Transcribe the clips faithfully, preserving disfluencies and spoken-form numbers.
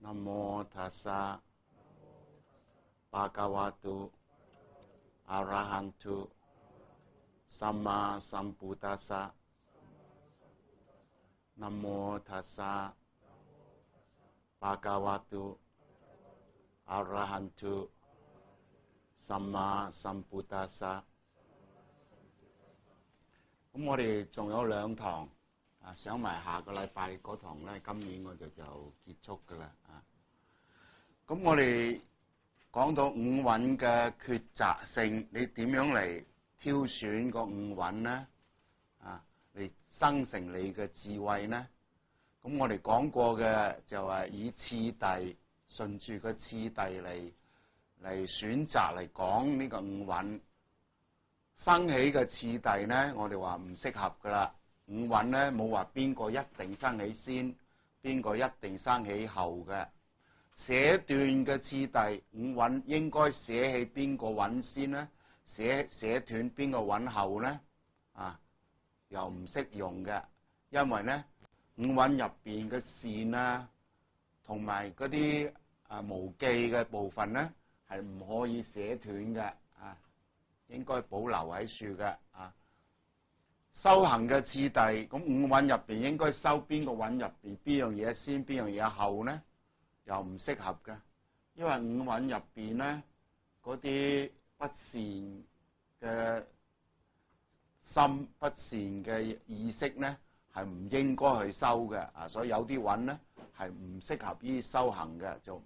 นะโมตัสสะภะคะวะโตอะระหะโตสัมมาสัมพุทธัสสะนะโมตัสสะภะคะวะโตอะระหะโตสัมมาสัมพุทธัสสะ咁我哋仲有兩堂啊，想埋下個禮拜嗰堂咧，今年我哋就結束㗎啦啊。咁我哋講到五蘊嘅抉擇性，你點樣嚟挑選個五蘊呢？啊，嚟生成你嘅智慧呢？咁我哋講過嘅就係以次第順住個次第嚟嚟選擇嚟講呢個五蘊。生起嘅次第呢，我哋話唔適合噶啦。五蘊呢，冇話邊個一定生起先，邊個一定生起後嘅。寫斷嘅次第，五蘊應該寫起邊個蘊先呢？寫寫斷邊個蘊後呢？啊，又唔適用嘅，因為呢五蘊入邊嘅善啊，同埋嗰啲啊無記嘅部分呢，係唔可以寫斷嘅啊。應該保留喺處嘅啊，修行嘅次第，咁五蘊入邊應該修邊個蘊入邊，邊樣嘢先，邊樣嘢後呢？又唔適合嘅，因為五蘊入邊呢，嗰啲不善嘅心、不善嘅意識呢，係唔應該去修嘅啊，所以有啲蘊呢係唔適合於修行嘅，就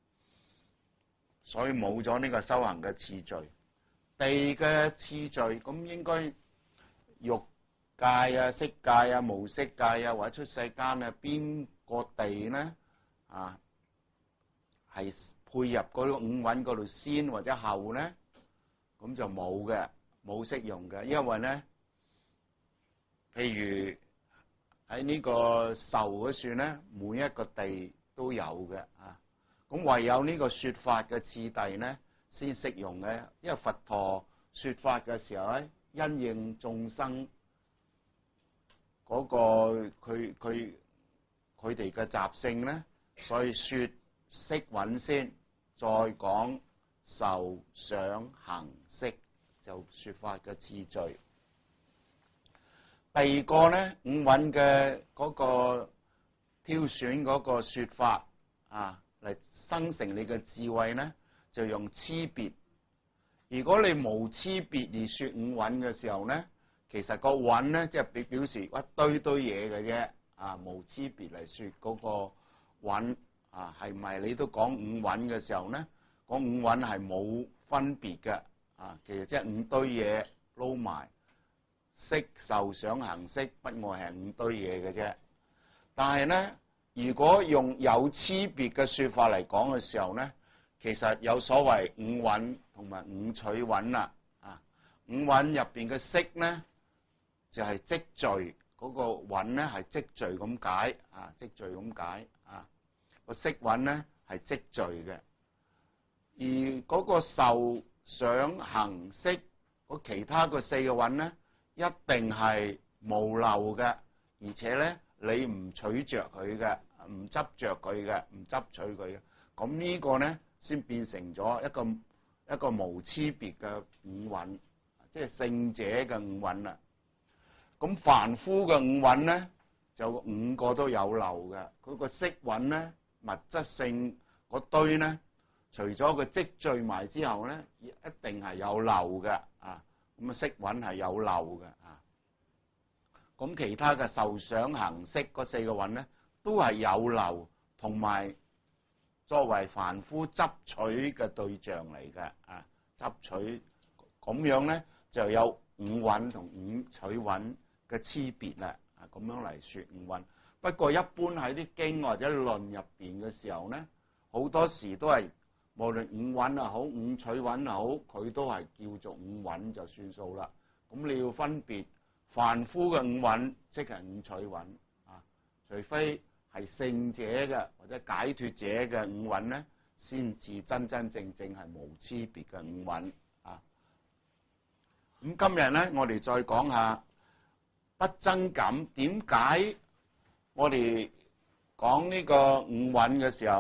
所以冇咗呢個修行嘅次序。地嘅次序，咁應該欲界啊、色界啊、無色界啊，或者出世間啊，邊個地呢？啊，係配入嗰個五蘊嗰度先或者後呢？咁就冇嘅，冇適用嘅，因為呢，譬如喺呢個受嗰處呢，每一個地都有嘅啊。咁唯有呢個說法嘅次第呢，先適用嘅，因為佛陀說法嘅時候咧，因應眾生嗰個佢佢佢哋嘅習性咧，所以說色蘊先，再講受想行識，就說法嘅次序。第二個咧，五蘊嘅嗰個挑選嗰個說法啊，嚟生成你嘅智慧咧，就用差別。如果你無差別而說五蘊嘅時候咧，其實個蘊咧即係表表示一堆堆嘢嘅啫啊，無差別嚟說嗰個蘊啊，係咪你都講五蘊嘅時候咧，講五蘊係冇分別嘅啊，其實即係五堆嘢撈埋，色受想行識不外係五堆嘢嘅啫。但係咧，如果用有差別嘅說法嚟講嘅時候咧，其實有所謂五蘊同埋五取蘊啦，啊，五蘊入邊嘅色咧就係積聚，嗰個蘊咧係積聚咁解，啊，積聚咁解，啊，個色蘊咧係積聚嘅，而嗰個受想行識嗰其他個四個蘊咧，一定係無漏嘅，而且咧你唔取着佢嘅，唔執着佢嘅，唔執取佢嘅，咁呢個咧先變成咗一個一個無差別嘅五蘊，即係聖者嘅五蘊啦。咁凡夫嘅五蘊咧，就五個都有漏嘅。佢個色蘊咧，物質性嗰堆咧，除咗佢積聚埋之後咧，一定係有漏嘅啊。咁啊，色蘊係有漏嘅啊。咁其他嘅受想行識嗰四個蘊咧，都係有漏，同埋作為凡夫執取嘅對象嚟嘅啊，執取咁樣咧就有五蘊同五取蘊嘅差別啦，啊咁樣嚟說五蘊。不過一般喺啲經或者論入邊嘅時候咧，好多時都係無論五蘊又好，五取蘊又好，佢都係叫做五蘊就算數啦。咁你要分別凡夫嘅五蘊，即係五取蘊啊，除非係聖者嘅或者解脫者嘅五蘊咧，先至真真正正係無差別嘅五蘊啊。咁今日咧，我哋再講下不增減。點解我哋講呢個五蘊嘅時候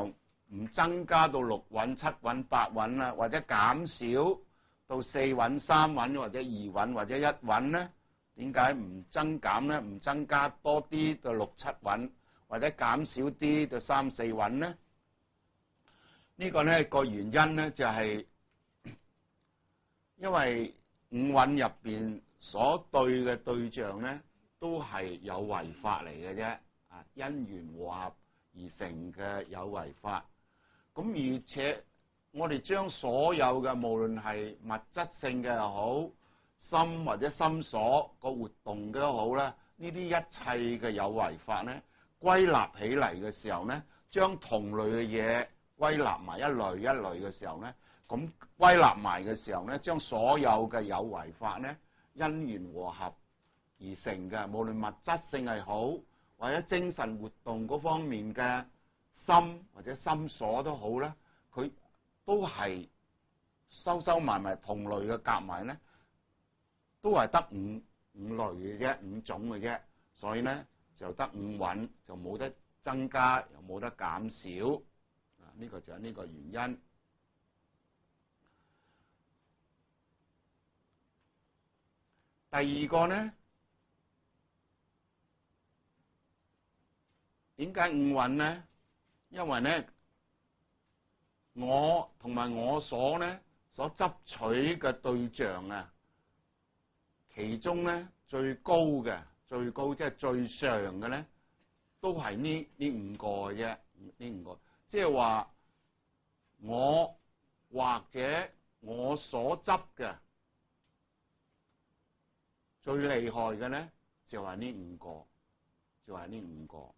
唔增加到六韻、七韻、八韻啦，或者減少到四韻、三韻或者二韻或者一韻咧？點解唔增減咧？唔增加多啲到六七韻，或者減少啲到三四韻咧？呢個咧個原因咧就係因為五韻入邊所對嘅對象咧都係有為法嚟嘅啫，啊因緣和合而成嘅有為法。咁而且我哋將所有嘅無論係物質性嘅又好，心或者心所個活動嘅都好啦，呢啲一切嘅有為法咧歸納起嚟嘅時候咧，將同類嘅嘢歸納埋一類一類嘅時候咧，咁歸納埋嘅時候咧，將所有嘅有為法咧因緣和合而成嘅，無論物質性係好，或者精神活動嗰方面嘅心或者心所都好啦，佢都係收收埋埋同類嘅夾埋咧，都係得五五類嘅啫，五種嘅啫，所以咧就得五韻，就冇得增加又冇得減少，啊呢個就係呢個原因。第二個咧，點解五韻咧？因為咧，我同埋我所咧所執取嘅對象啊，其中咧最高嘅、最高即係最上嘅咧，都係呢呢五個嘅啫，呢五個，即係話我或者我所執嘅最厲害嘅咧，就係呢五個，就係呢五個。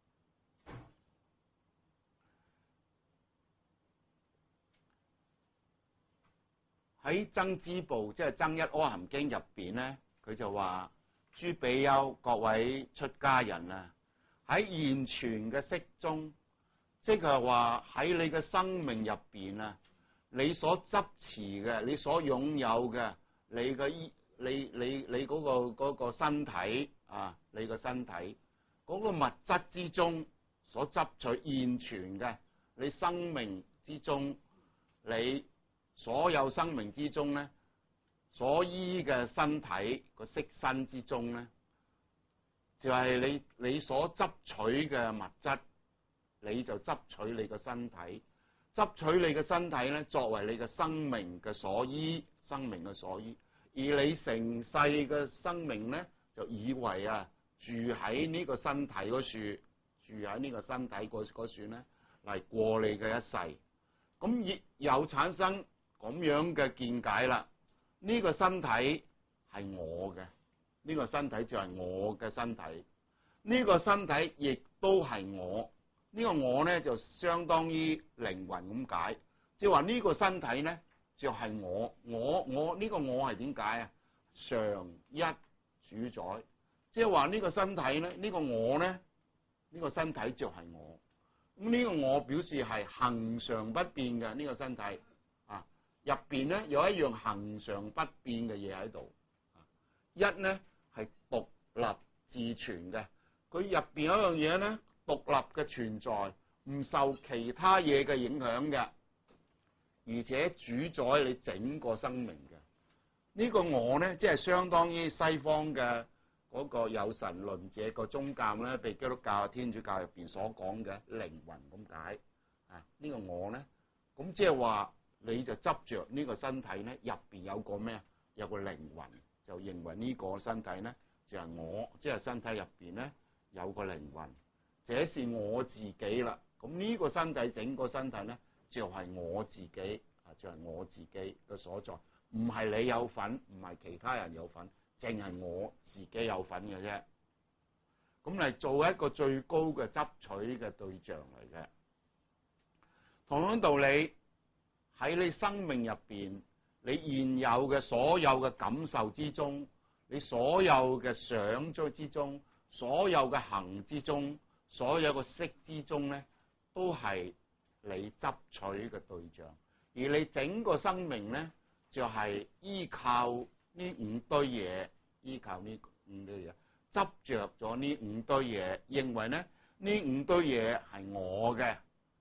喺增支部，即係《增一阿含經》入邊咧，佢就話：諸比丘，各位出家人啊，喺現存嘅色中，即係話喺你嘅生命入邊啊，你所執持嘅、你所擁有嘅、你嘅依、你你你嗰個嗰個身體啊，你個身體嗰個物質之中所執取現存嘅，你生命之中你。所有生命之中咧，所依嘅身體個色身之中咧，就係、是、你你所執取嘅物質，你就執取你個身體，執取你嘅身體咧，作為你嘅生命嘅所依，生命嘅所依。而你成世嘅生命咧，就以為啊，住喺呢個身體嗰處，住喺呢個身體嗰嗰處咧，嚟過你嘅一世。咁亦有產生咁樣嘅見解啦，呢個身體係我嘅，呢個身體就係我嘅身體，呢個身體亦都係我，呢個我咧就相當於靈魂咁解，即係話呢個身體咧就係我，我我呢個我係點解啊？常一主宰，即係話呢個身體咧，呢個我咧，呢個身體就係我，咁呢個我表示係恆常不變嘅呢個身體。入邊咧有一樣恒常不變嘅嘢喺度，一咧係獨立自存嘅，佢入邊有一樣嘢咧獨立嘅存在，唔受其他嘢嘅影響嘅，而且主宰你整個生命嘅。呢個我咧，即係相當於西方嘅嗰個有神論者個宗教咧，被基督教、天主教入邊所講嘅靈魂咁解啊。呢個我咧，咁即係話。你就執着呢個身體咧，入邊有個咩？有個靈魂，就認為呢個身體咧就係我，即係身體入邊咧有個靈魂，這是我自己啦。咁呢個身體整個身體咧就係我自己啊，就係我自己嘅所在，唔係你有份，唔係其他人有份，淨係我自己有份嘅啫。咁嚟做一個最高嘅執取嘅對象嚟嘅，同樣道理。喺你生命入邊，你現有嘅所有嘅感受之中，你所有嘅想咗之中，所有嘅行之中，所有嘅識之中咧，都係你執取嘅對象。而你整個生命咧，就係、是、依靠呢五堆嘢，依靠呢五堆嘢，執着咗呢五堆嘢，認為咧呢五堆嘢係我嘅。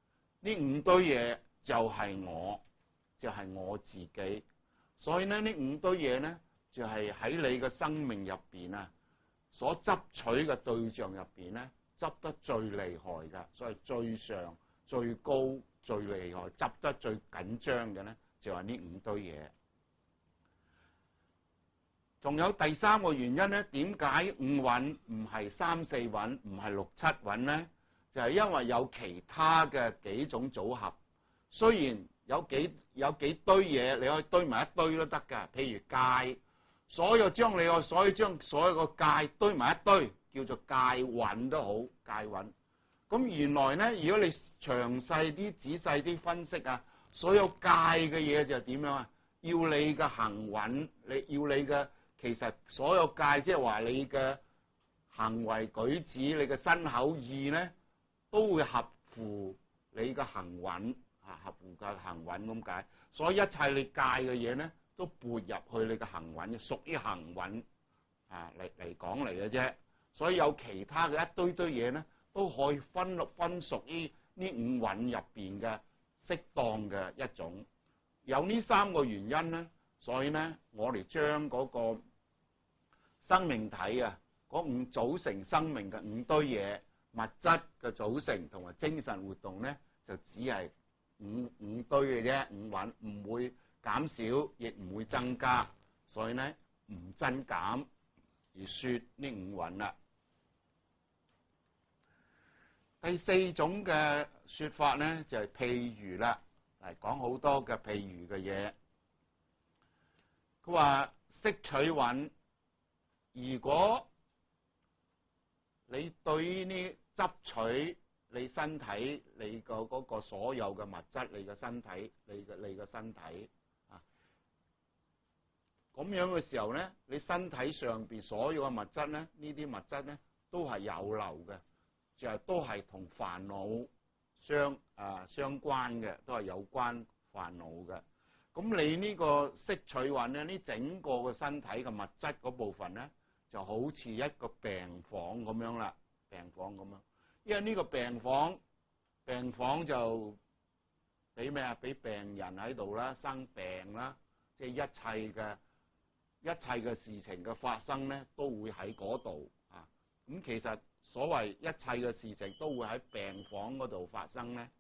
呢五堆嘢就係我，就係、是、我自己。所以咧，呢五堆嘢咧，就係、是、喺你嘅生命入邊啊，所執取嘅對象入邊咧，執得最厲害嘅，所以最上、最高、最厲害、執得最緊張嘅咧，就係呢五堆嘢。仲有第三個原因咧，點解五蘊唔係三四蘊，唔係六七蘊咧？就係、是、因為有其他嘅幾種組合。雖然有幾有幾堆嘢，你可以堆埋一堆都得㗎。譬如界，所有將你個所有將所有個界堆埋一堆，叫做界蘊都好，界蘊。咁原來咧，如果你詳細啲、仔細啲分析啊，所有界嘅嘢就點樣啊？要你嘅行蘊，你要你嘅。其實所有界即係話你嘅行為舉止、你嘅身口意咧，都會合乎你嘅行蘊啊，合乎嘅行蘊咁解。所以一切你界嘅嘢咧，都撥入去你嘅行蘊，屬於行蘊啊嚟嚟講嚟嘅啫。所以有其他嘅一堆堆嘢咧，都可以分分屬於呢五蘊入邊嘅適當嘅一種。有呢三個原因咧，所以咧我哋將嗰個生命體啊，嗰五組成生命嘅五堆嘢，物質嘅組成同埋精神活動咧，就只係五五堆嘅啫，五蘊唔會減少，亦唔會增加，所以咧唔增減而說呢五蘊啦。第四種嘅說法咧就係譬如啦，嚟講好多嘅譬如嘅嘢。佢話色取蘊。如果你對於呢執取你身體、你個嗰個所有嘅物質、你嘅身體、你嘅你嘅身體啊，咁樣嘅時候咧，你身體上邊所有嘅物質咧，呢啲物質咧都係有漏嘅，就係都係同煩惱相啊相關嘅，都係有關煩惱嘅。咁你呢個色取蘊咧，呢整個嘅身體嘅物質嗰部分咧，就好似一個病房咁樣啦，病房咁樣。因為呢個病房，病房就俾咩啊？俾病人喺度啦，生病啦，即係一切嘅一切嘅事情嘅發生咧，都會喺嗰度啊。咁其實所謂一切嘅事情都會喺病房嗰度發生咧，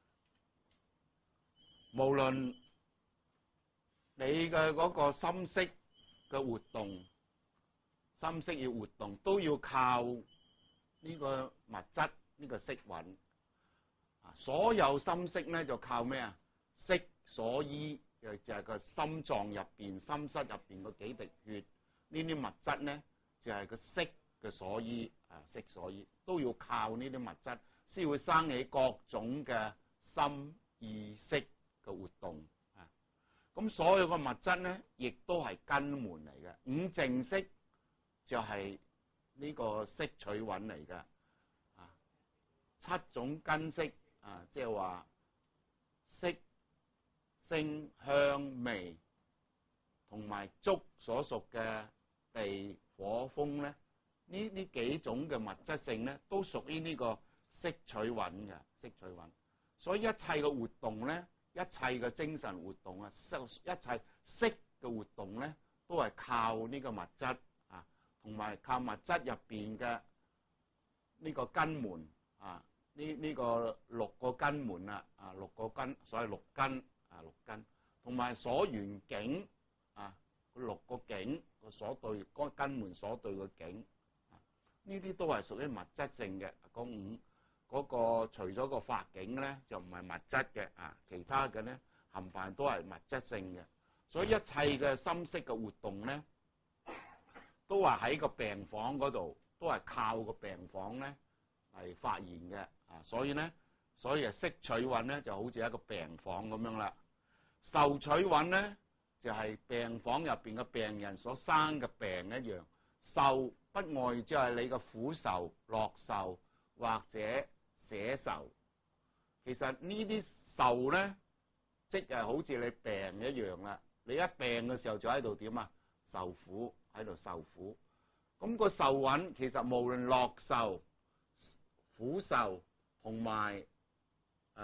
無論你嘅嗰個心識嘅活動，心識要活動都要靠呢個物質呢個色蘊啊。所有心識咧就靠咩啊？色所依，就就係個心臟入邊、心室入邊嗰幾滴血，呢啲物質咧就係個色嘅所依啊，色所依都要靠呢啲物質先會生起各種嘅心意識嘅活動啊。咁所有嘅物質咧，亦都係根門嚟嘅。五淨色就係呢個色取蘊嚟嘅啊，七種根色啊，即係話色、聲、香、味同埋觸所屬嘅地、火、風咧，呢呢幾種嘅物質性咧，都屬於呢個色取蘊嘅色取蘊。所以一切嘅活動咧，一切嘅精神活動啊，一切色嘅活動咧，都係靠呢個物質啊，同埋靠物質入邊嘅呢個根門啊，呢呢個六個根門啊，啊六個根，所謂六根啊六根，同埋所緣境啊，六個境個所對嗰根門所對嘅境啊，呢啲都係屬於物質性嘅。嗰五嗰個除咗個法境咧，就唔係物質嘅啊，其他嘅咧冚唪唥都係物質性嘅。所以一切嘅心識嘅活動咧，都係喺個病房嗰度，都係靠個病房咧係發現嘅啊。所以咧，所以啊色取蘊咧就好似一個病房咁樣啦。受取蘊咧就係病房入邊嘅病人所生嘅病一樣。受不外就係你嘅苦受、樂受或者捨受。其實呢啲受咧，即係好似你病一樣啦。你一病嘅時候就喺度點啊？受苦，喺度受苦。咁個受蘊其實無論樂受、苦受同埋誒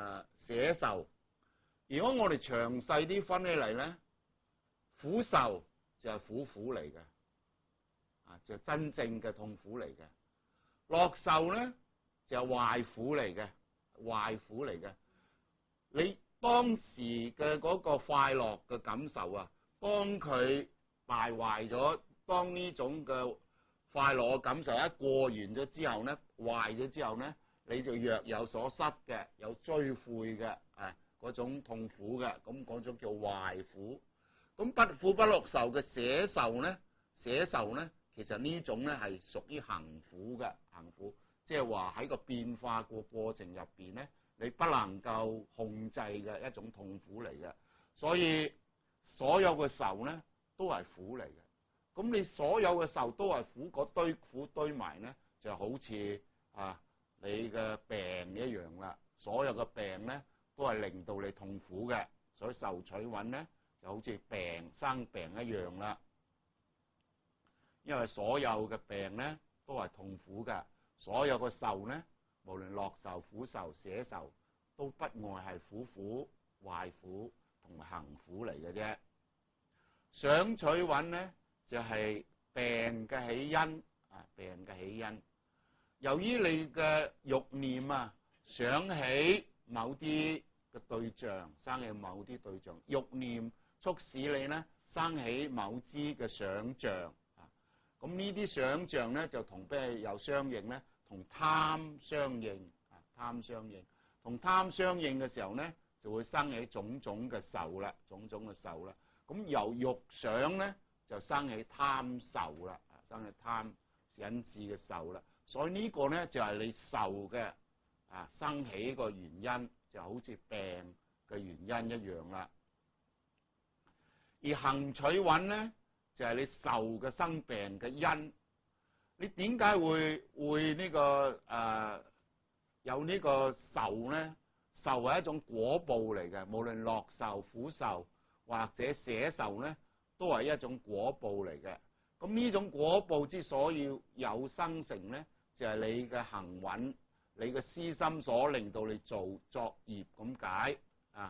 捨受。如果我哋詳細啲分起嚟咧，苦受就係苦苦嚟嘅，啊，就真正嘅痛苦嚟嘅。樂受咧就係壞苦嚟嘅，壞苦嚟嘅。你當時嘅嗰個快樂嘅感受啊，當佢敗壞咗，當呢種嘅快樂嘅感受一過完咗之後咧，壞咗之後咧，你就若有所失嘅，有追悔嘅，啊，嗰種痛苦嘅，咁嗰種叫壞苦。咁不苦不樂受嘅捨受咧，捨受咧，其實呢種咧係屬於行苦嘅，行苦，即係話喺個變化個過程入邊咧，你不能夠控制嘅一種痛苦嚟嘅。所以所有嘅受咧都係苦嚟嘅。咁你所有嘅受都係苦，嗰堆苦堆埋咧，就好似啊你嘅病一樣啦。所有嘅病咧都係令到你痛苦嘅，所以受取蘊咧就好似病生病一樣啦。因為所有嘅病咧都係痛苦嘅，所有嘅受咧，無論樂受、苦受、捨受，都不外係苦苦、壞苦同埋行苦嚟嘅啫。想取蘊咧就係病嘅起因啊，病嘅起因。由於你嘅慾念啊，想起某啲嘅對象，生起某啲對象，慾念促使你咧生起某啲嘅想像啊。咁呢啲想像咧就同咩有相應咧？同貪相應啊，貪相應。同貪相應嘅時候咧，就會生起種種嘅受啦，種種嘅受啦。咁由慾想咧就生起貪受啦，啊，生起貪引致嘅受啦。所以呢個咧就係你受嘅啊生起個原因，就好似病嘅原因一樣啦。而行取蘊咧就係你受嘅生病嘅因。你點解會會呢個誒有呢個受咧？受係一種果報嚟嘅，無論樂受、苦受或者捨受咧，都係一種果報嚟嘅。咁呢種果報之所以有生成咧，就係你嘅行蘊、你嘅思心所令到你做作業咁解啊。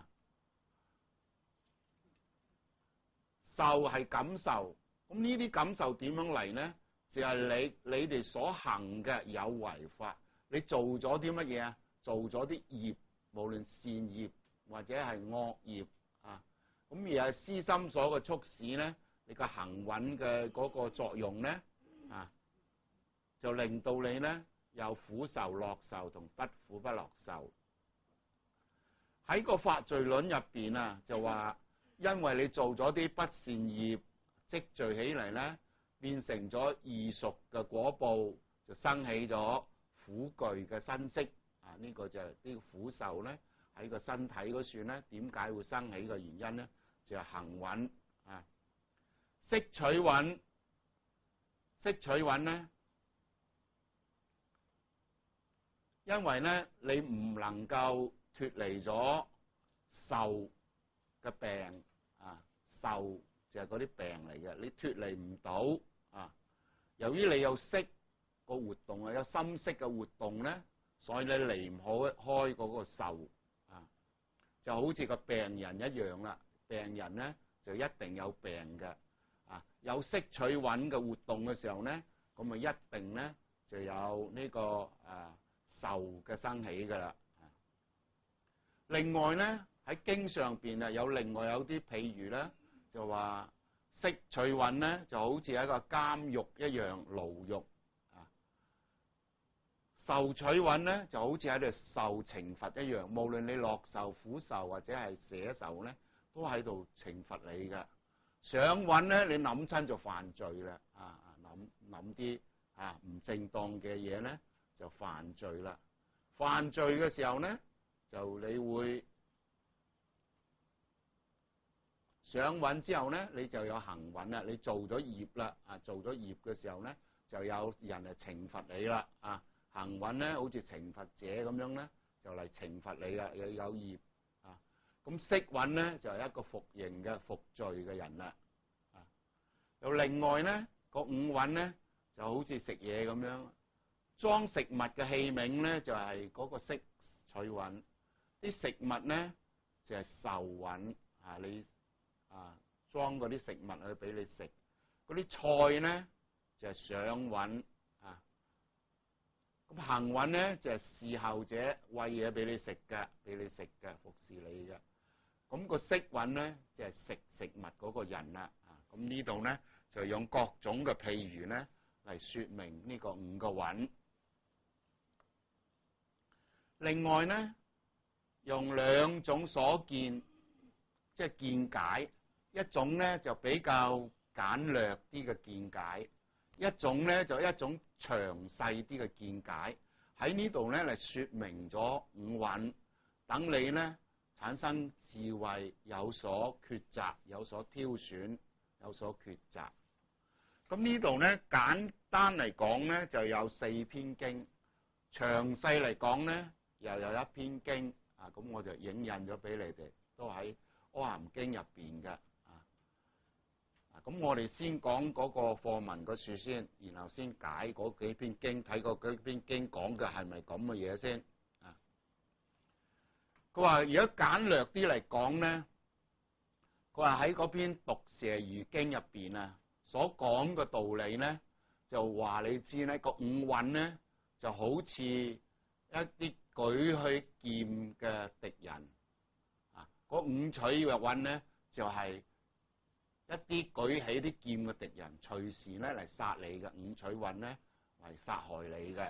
受係感受，咁呢啲感受點樣嚟咧？就係你你哋所行嘅有為法，你做咗啲乜嘢啊？做咗啲業，無論善業或者係惡業啊。咁而係思心所嘅促使咧，你個行蘊嘅嗰個作用咧啊，就令到你咧有苦受、樂受同不苦不樂受。喺個法序論入邊啊，就話因為你做咗啲不善業積聚起嚟咧，變成咗異熟嘅果報，就生起咗苦具嘅身色啊！呢、這個就係啲苦受咧喺個身體嗰處咧，點解會生起嘅原因咧？就係、是、行蘊啊，識取蘊，識取蘊咧，因為咧你唔能夠脫離咗受嘅病啊，受就係嗰啲病嚟嘅，你脫離唔到啊。由於你有識個活動啊，有心識嘅活動咧，所以你離唔開開嗰個受啊，就好似個病人一樣啦。病人咧就一定有病嘅啊，有識取蘊嘅活動嘅時候咧，咁咪一定咧就有呢、這個誒、啊、受嘅生起噶啦。另外咧喺經上邊啊，有另外有啲譬如咧，就話識取蘊咧就好似一個監獄一樣，牢獄啊；受取蘊咧就好似喺度受懲罰一樣，無論你樂受、苦受或者係捨受咧，都喺度懲罰你嘅。想蘊咧，你諗親就犯罪啦，啊諗諗啲啊唔正當嘅嘢咧就犯罪啦。犯罪嘅時候咧，就你會想蘊之後咧，你就有行蘊啦，你做咗業啦，啊做咗業嘅時候咧，就有人嚟懲罰你啦，啊行蘊咧好似懲罰者咁樣咧，就嚟懲罰你啦，有有業啊。咁識蘊咧就係一個服刑嘅服罪嘅人啦，啊又另外咧個五蘊咧就好似食嘢咁樣，裝食物嘅器皿咧就係嗰個識取蘊。 啲食物咧就係受蘊啊，你啊裝嗰啲食物去俾你食，嗰啲菜咧就係想蘊啊。咁行蘊咧就係侍候者餵嘢俾你食嘅，俾你食嘅，服侍你嘅。咁個色蘊咧就係食食物嗰個人啦。啊，咁呢度咧就用各種嘅譬喻咧嚟說明呢個五個蘊。另外咧，用兩種所見，即係見解，一種咧就比較簡略啲嘅見解，一種咧就一種詳細啲嘅見解。喺呢度咧嚟說明咗五蘊，等你咧產生智慧，有所抉擇，有所挑選，有所抉擇。咁呢度咧簡單嚟講咧就有四篇經，詳細嚟講咧又有一篇經啊。咁我就影印咗俾你哋，都喺《阿含經》入邊嘅啊。咁我哋先講嗰個課文個書先，然後先解嗰幾篇經，睇過幾篇經講嘅係咪咁嘅嘢先啊。佢話如果簡略啲嚟講咧，佢話喺嗰篇《毒蛇喻經》入邊啊，所講嘅道理咧，就話你知咧個五蘊咧就好似一啲舉起劍嘅敵人啊，嗰五取嘅蘊咧就係、是、一啲舉起啲劍嘅敵人，隨時咧嚟殺你嘅。五取蘊咧嚟殺害你嘅。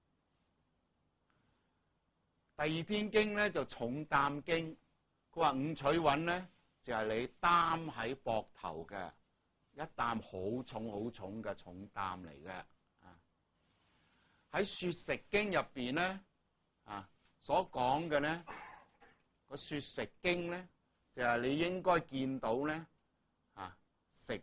第二篇經咧就重擔經，佢話五取蘊咧就係、是、你擔喺膊頭嘅一擔好重好重嘅重擔嚟嘅啊。喺說食經入邊咧啊所講嘅咧個說食經咧就係、是、你應該見到咧啊食，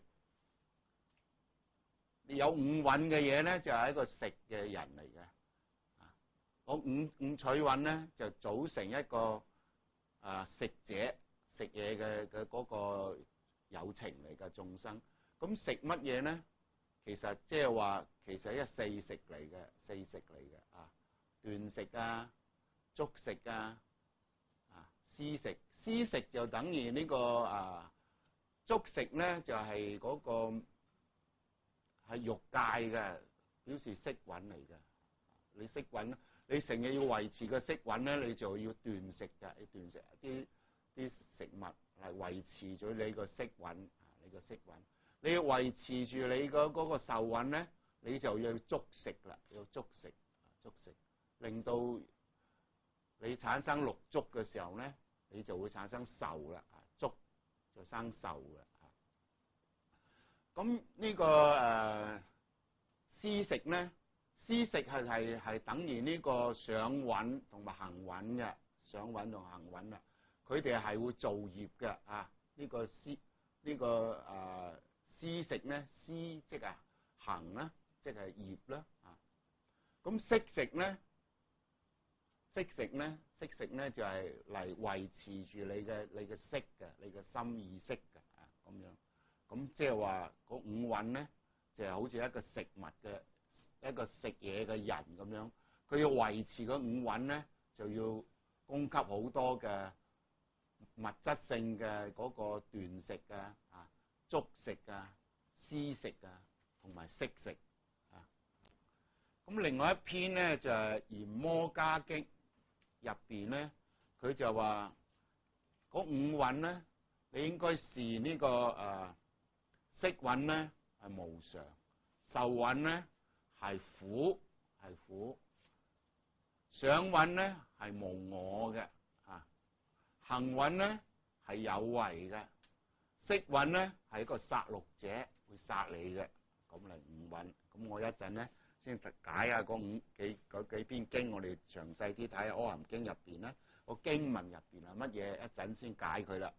你有五蘊嘅嘢咧就係、是、一個食嘅人嚟嘅。我五五取蘊咧就組成一個啊食者食嘢嘅嘅嗰個有情嚟嘅眾生。咁食乜嘢咧？其實即係話其實係四食嚟嘅，四食嚟嘅啊。斷食啊，觸食啊，啊思食，思食就等於呢、這個啊觸食咧就係、是、嗰個係欲界嘅，表示色蘊嚟嘅。你色蘊，你成日要維持個色蘊咧，你就要斷食嘅，你斷食一啲啲食物嚟維持咗你個色蘊啊，你個色蘊。你要維持住你個嗰個受蘊咧，你就要觸食啦，要觸食，觸食，令到你產生六觸嘅時候咧，你就會產生受啦，啊，觸就生受嘅啊。咁呢個誒思食咧？思食係係係等於呢個想蘊同埋行蘊嘅，想蘊同行蘊啦，佢哋係會造業嘅啊。呢、這個思呢、這個誒、呃、思食咧，思即係行啦，即係業啦啊。咁識食咧，識食咧，識食咧就係嚟維持住你嘅你嘅識嘅，你嘅心意識嘅啊咁樣。咁即係話嗰五蘊咧，就係、是、好似一個食物嘅。一個食嘢嘅人咁樣，佢要維持嗰五蘊咧，就要供給好多嘅物質性嘅嗰個斷食啊、啊觸食啊、思食啊，同埋識食啊。咁另外一篇咧就係、是《閻摩迦經》入邊咧，佢就話嗰五蘊咧，你應該視呢、這個誒色蘊咧係無常，受蘊咧係苦，係苦；想蘊咧係無我嘅，啊，行蘊咧係有為嘅，識蘊咧係一個殺戮者，會殺你嘅，咁嚟五蘊。咁我一陣咧先解下嗰五幾嗰幾篇經，我哋詳細啲睇下《阿含經》入邊咧，個經文入邊係乜嘢，一陣先解佢啦。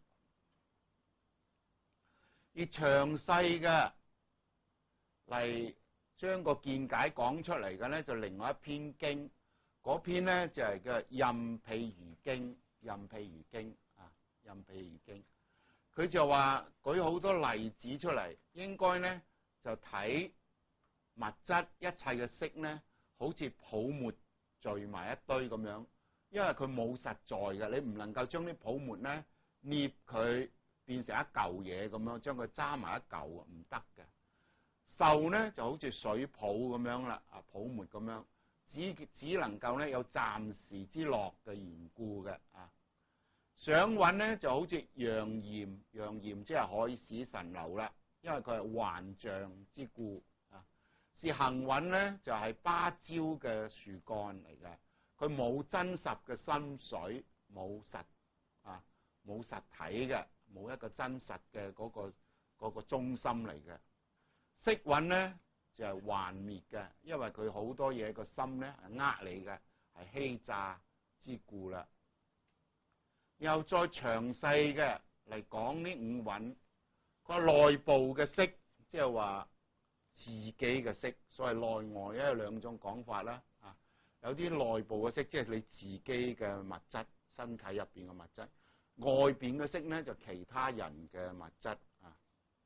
而詳細嘅嚟將個見解講出嚟嘅咧，就另外一篇經，嗰篇咧就係叫《任譬喻經》，《任譬喻經》啊，《任譬喻經》，佢就話舉好多例子出嚟，應該咧就睇物質一切嘅色咧，好似泡沫聚埋一堆咁樣， 因為佢冇實在嘅，你唔能夠將啲泡沫咧捏佢變成一嚿嘢咁樣，將佢揸埋一嚿啊，唔得嘅。受咧就好似水泡咁樣啦，啊泡沫咁樣，只只能夠咧有暫時之樂嘅緣故嘅啊。想蘊咧就好似陽焰，陽焰即係海市蜃樓啦，因為佢係幻象之故啊。是行蘊咧就係芭蕉嘅樹幹嚟嘅，佢冇真實嘅心水，冇實啊冇實體嘅，冇一個真實嘅嗰個嗰個中心嚟嘅。色蘊咧就係幻滅嘅，因為佢好多嘢個心咧係呃你嘅，係欺詐之故啦。又再詳細嘅嚟講呢五蘊，個內部嘅色，即係話自己嘅色，所謂內外咧有兩種講法啦。啊，有啲內部嘅色，即係你自己嘅物質，身體入邊嘅物質；外邊嘅色咧就其他人嘅物質啊。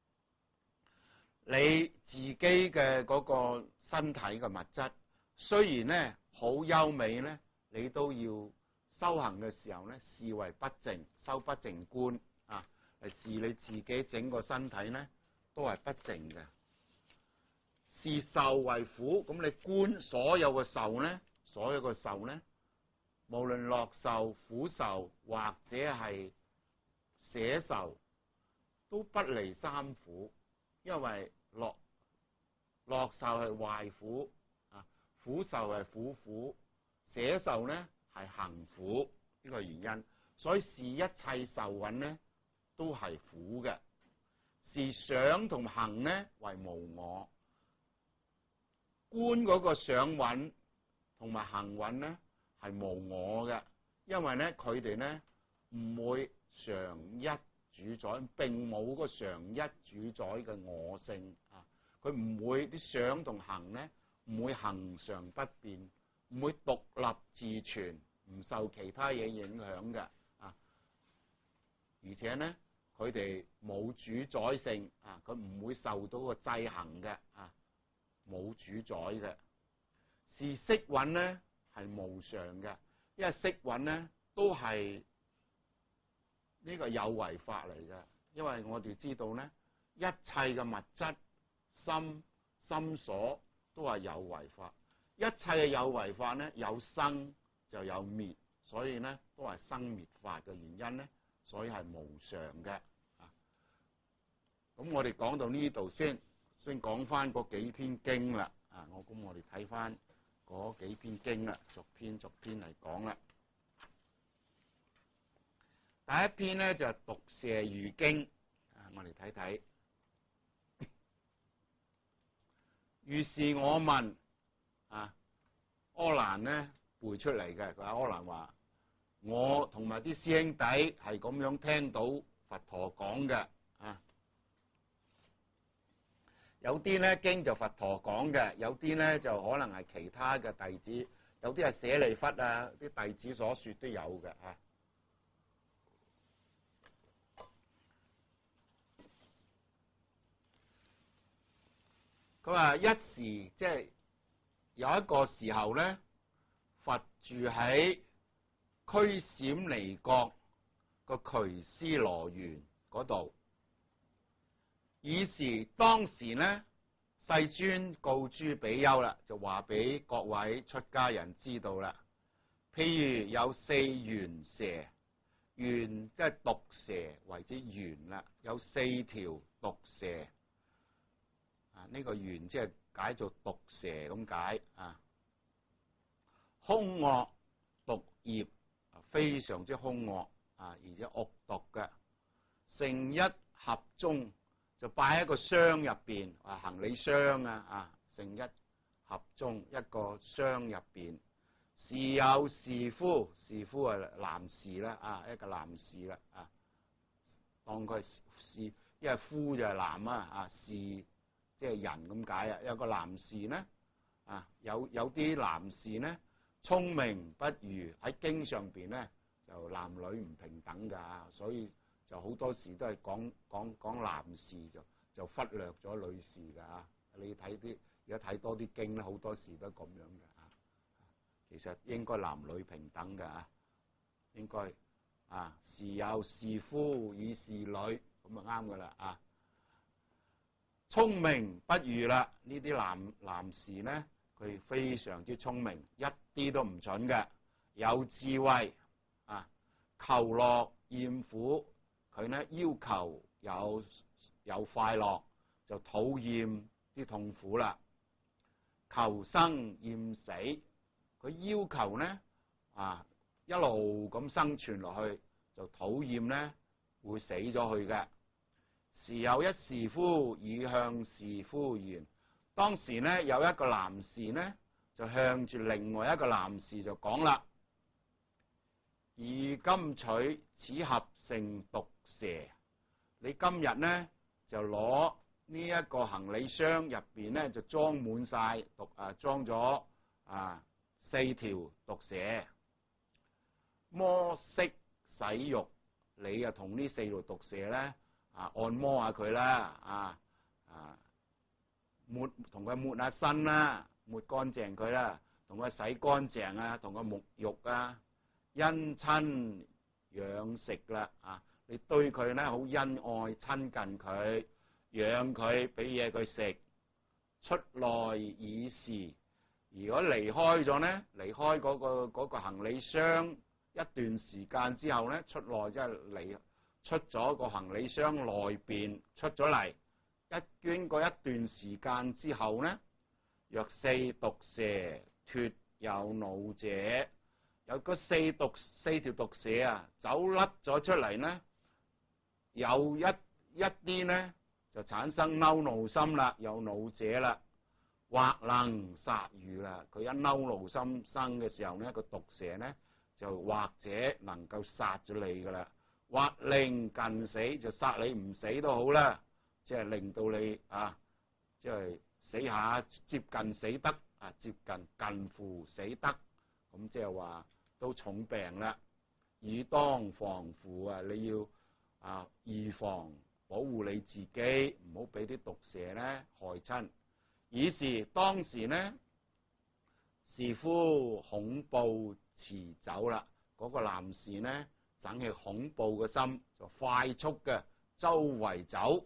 你自己嘅嗰個身體嘅物質，雖然咧好優美咧，你都要修行嘅時候咧，視為不淨，修不淨觀啊，嚟視你自己整個身體咧都係不淨嘅。視受為苦，咁你觀所有嘅受咧，所有嘅受咧，無論樂受、苦受或者係捨受，都不離三苦。因為樂樂受係壞苦啊，苦受係苦苦，捨受咧係行苦，呢個原因，所以是一切受蘊咧都係苦嘅。是想同行咧為無我，觀嗰個想蘊同埋行蘊咧係無我嘅，因為咧佢哋咧唔會常一主宰，並冇個常一主宰嘅我性啊！佢唔會啲想同行咧，唔會恆常不變，唔會獨立自存，唔受其他嘢影響嘅啊！而且咧，佢哋冇主宰性啊，佢唔會受到個制衡嘅啊，冇主宰嘅。是色蘊咧係無常嘅，因為色蘊咧都係呢個有為法嚟嘅，因為我哋知道咧，一切嘅物質、心、心所都係有為法。一切嘅有為法咧，有生就有滅，所以咧都係生滅法嘅原因咧，所以係無常嘅啊。咁我哋講到呢度先，先講翻嗰幾篇經啦。啊，我咁我哋睇翻嗰幾篇經啦，逐篇逐篇嚟講啦。第一篇咧就係、是、毒蛇喻經，啊，我哋睇睇。於是我問，啊，柯蘭咧背出嚟嘅，佢話柯蘭話：我同埋啲師兄弟係咁樣聽到佛陀講嘅，啊，有啲咧經就佛陀講嘅，有啲咧就可能係其他嘅弟子，有啲係舍利弗啊啲弟子所說都有嘅，啊。佢話一時即係、就是、有一個時候咧，佛住喺拘閃離國個瞿尸羅園嗰度。以時當時咧，世尊告諸比丘啦，就話俾各位出家人知道啦。譬如有四緣蛇，緣即係毒蛇為之緣啦，有四條毒蛇。啊！呢、這個緣即係解做毒蛇咁解啊，兇惡毒業，非常之兇惡啊，而且惡毒嘅。成一盒中就擺喺個箱入邊，啊行李箱啊啊，成一盒中一個箱入邊，是有士夫，士夫係男士啦啊，一個男士啦啊，當佢係士，因為夫就係男啊啊士。即係人咁解啊！有個男士咧，啊有有啲男士咧聰明不如，喺經上邊咧就男女唔平等㗎，所以就好多時都係講講講男士就就忽略咗女士㗎啊！你睇啲而家睇多啲經咧，好多時都係咁樣嘅啊。 其實應該男女平等嘅啊，應該啊，士有士夫與士女，咁就啱噶啦啊。聰明不愚啦，呢啲男男士呢，佢非常之聰明，一啲都唔蠢嘅，有智慧啊，求樂厭苦，佢呢要求有有快樂，就討厭啲痛苦啦。求生厭死，佢要求呢啊一路咁生存落去，就討厭呢會死咗去嘅。時有一士夫以向士夫言，當時呢有一個男士呢就向住另外一個男士就講啦：以今取此盒剩毒蛇，你今日呢就攞呢一個行李箱入邊呢就裝滿晒毒啊，裝咗啊四條毒蛇。摩悉洗浴，你啊同呢四條毒蛇呢啊按摩下佢啦，啊啊抹同佢抹下身啦，抹乾淨佢啦，同佢洗乾淨啊，同佢沐浴啊，殷親養食啦啊，你對佢呢好恩愛親近佢，養佢俾嘢佢食。出來已時，如果離開咗呢，離開嗰個嗰個行李箱一段時間之後呢，出來即係離出咗個行李箱內邊出咗嚟，一經過一段時間之後呢，若四毒蛇脫有腦者，有個四毒四條毒蛇啊走甩咗出嚟呢，有一一啲呢就產生嬲怒心啦，有腦者啦，或能殺汝啦。佢一嬲怒心生嘅時候呢，個毒蛇呢就或者能夠殺咗你噶啦，或令近死，就殺你唔死都好啦，即係令到你啊，即係死下接近死得啊，接近近乎死得，咁即係話都重病啦。以當防護啊，你要啊預防保護你自己，唔好俾啲毒蛇呢害親。以是當時呢，士夫恐怖馳走啦，嗰、那個男士呢整起恐怖嘅心，就快速嘅周圍走。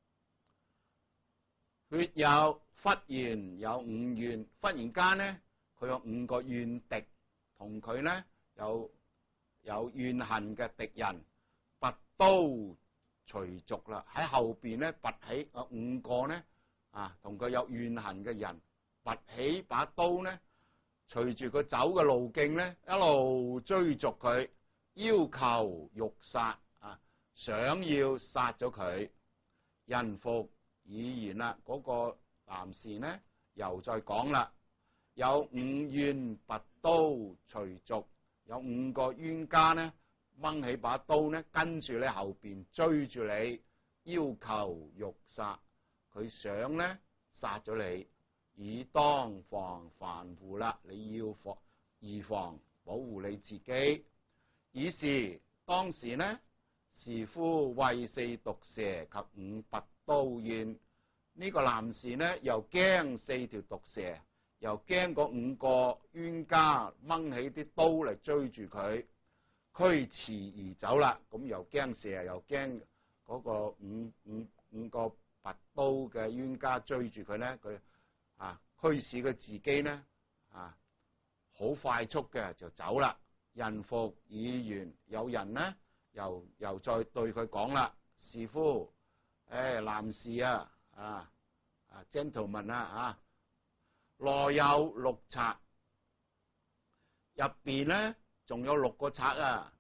血有忽然有五怨，忽然間呢，佢有五個怨敵同佢呢有有怨恨嘅敵人，拔刀隨逐啦，喺後邊呢拔起啊五個呢啊同佢有怨恨嘅人，拔起把刀呢，隨住佢走嘅路徑呢，一路追逐佢，要求欲殺啊，想要殺咗佢。人復已言啦，嗰、那個男士呢又再講啦，有五怨拔刀隨逐，有五個冤家呢掹起把刀呢，跟住你後邊追住你，要求欲殺，佢想呢殺咗你，以當防範護啦，你要防預防保護你自己。以是當時呢，士夫畏四毒蛇及五拔刀怨，呢、這個男士呢又驚四條毒蛇，又驚嗰五個冤家掹起啲刀嚟追住佢，驅馳而走啦。咁又驚蛇，又驚嗰個五五五個拔刀嘅冤家追住佢呢，佢啊驅使佢自己呢啊好快速嘅就走啦。人復已言，有人呢又又再對佢講啦，士夫，誒、哎、男士啊啊啊 gentleman 啊啊，內有六賊，入邊呢仲有六個賊啊，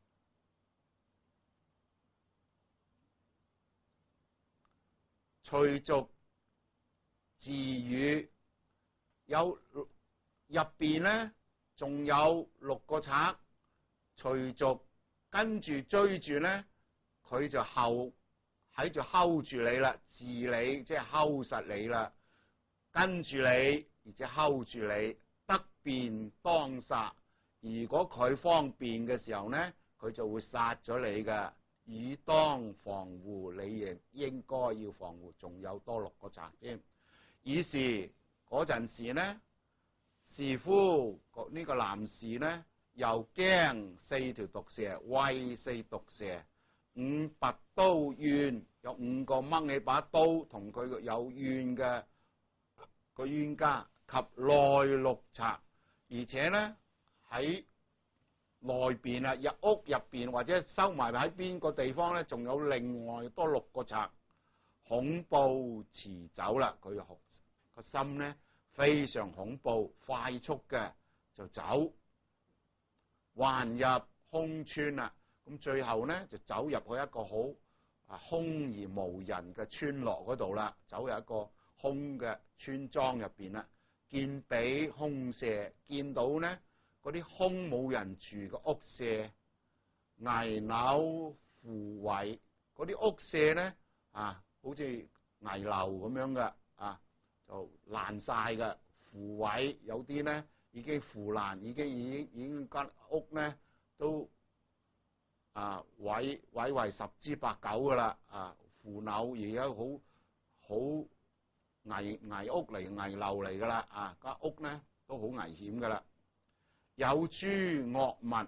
隨逐自語，有入邊呢仲有六個賊。隨逐跟住追住呢，佢就後喺度 hold 住你啦，治你即係 hold 實你啦，跟住你而且 hold 住你，得便當殺。如果佢方便嘅時候呢，佢就會殺咗你噶。以當防護，你亦應該要防護。仲有多六個賊添。以是嗰陣時呢， 士夫呢個男士呢，又驚四條毒蛇，畏四毒蛇，五拔刀怨，有五個掹起把刀同佢有怨嘅個冤家，及內六賊，而且呢，喺內邊啊，入屋入邊或者收埋喺邊個地方呢，仲有另外多六個賊，恐怖遲走啦，佢個心呢，非常恐怖，快速嘅就走，還入空村啦。咁最後呢，就走入去一個好啊空而無人嘅村落嗰度啦，走入一個空嘅村莊入邊啦。見彼空舍，見到呢嗰啲空冇人住嘅屋舍，危朽腐壞，嗰啲屋舍呢，啊，好似危樓咁樣嘅啊。就爛晒嘅，腐毀，有啲咧已經腐爛，已經已經已經間屋咧都啊毀毀為十之八九噶啦，啊腐朽而家好好危危屋嚟危樓嚟噶啦，啊間屋咧都好危險噶啦，有諸惡物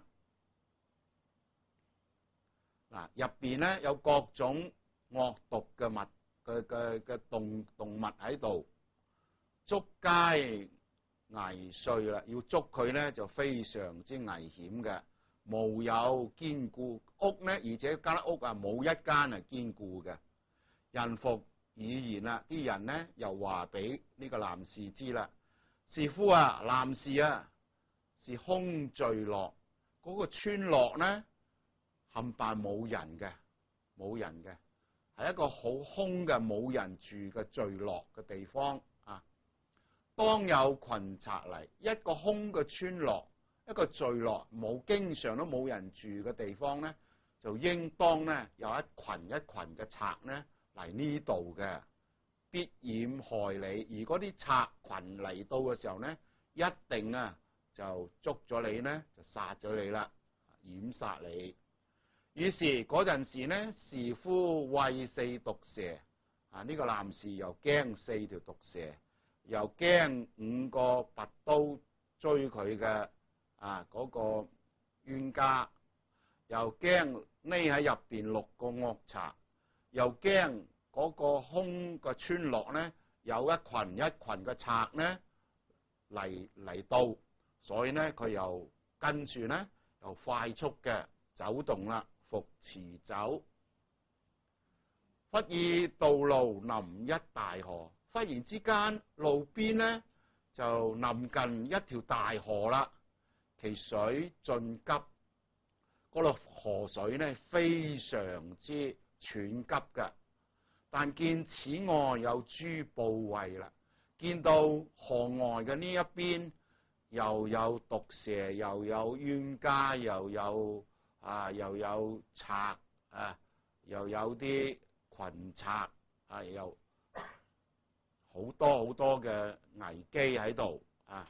嗱入邊咧有各種惡毒嘅物嘅嘅嘅動動物喺度。捉皆危歲啦，要捉佢咧就非常之危險嘅，無有堅固屋咧，而且間屋啊冇一間係堅固嘅。人復語言啦，啲人咧又話俾呢個男士知啦，士夫啊，男士啊，是空聚落，嗰、那個村落咧冚唪唥冇人嘅，冇人嘅，係一個好空嘅冇人住嘅聚落嘅地方。當有群賊嚟，一個空嘅村落，一個聚落，冇經常都冇人住嘅地方咧，就應當咧有一群一群嘅賊咧嚟呢度嘅，必掩害你。而嗰啲賊群嚟到嘅時候咧，一定啊就捉咗你咧，就殺咗你啦，掩殺你。於是嗰陣時咧，士夫畏四毒蛇啊，呢、這個男士又驚四條毒蛇。又驚五個拔刀追佢嘅啊嗰、那個冤家，又驚匿喺入邊六個惡賊，又驚嗰個空嘅村落咧有一群一群嘅賊咧嚟嚟到，所以咧佢又跟住咧又快速嘅走動啦，復馳走。忽見道路臨一大河。忽然之間，路邊咧就臨近一條大河啦，其水盡急，嗰、那個河水咧非常之湍急嘅。但見此外有諸怖畏啦，見到河外嘅呢一邊又有毒蛇，又有冤家，又有啊，又有賊啊，又有啲群賊啊，又。好多好多嘅危機喺度啊，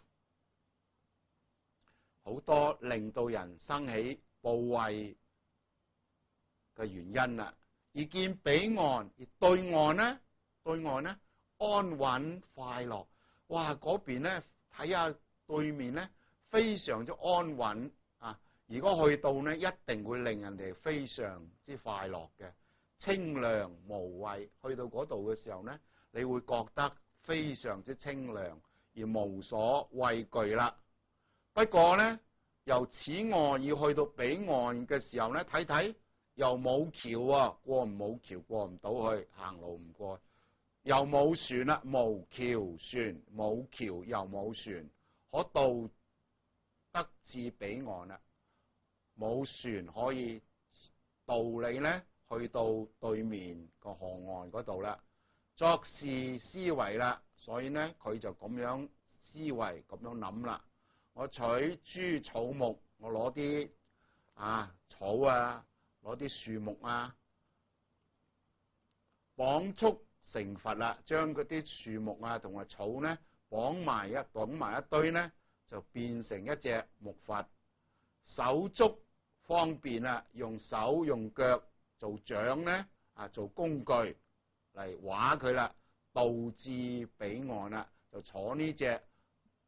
好多令到人生起怖畏嘅原因啦。而見彼岸，而對岸呢，對岸呢安穩快樂。哇！嗰邊呢睇下對面呢非常之安穩啊！如果去到呢，一定會令人哋非常之快樂嘅，清涼無畏。去到嗰度嘅時候呢，你會覺得非常之清涼而無所畏懼啦。不過呢，由此岸要去到彼岸嘅時候呢，睇睇又冇橋啊，過唔冇橋過唔到去，行路唔過，又冇船啦，無橋船，冇橋又冇船，可到得至彼岸啦，冇船可以渡你呢去到對面個河岸嗰度啦。作是思維啦，所以呢，佢就咁樣思維咁樣諗啦。我取諸草木，我攞啲啊草啊，攞啲樹木啊，綁束成佛啦，將嗰啲樹木啊同埋草呢綁埋一綁埋一堆呢，就變成一隻木筏。手足方便啦，用手用腳做槳呢，啊做工具嚟划佢啦，導至彼岸啦，就坐呢隻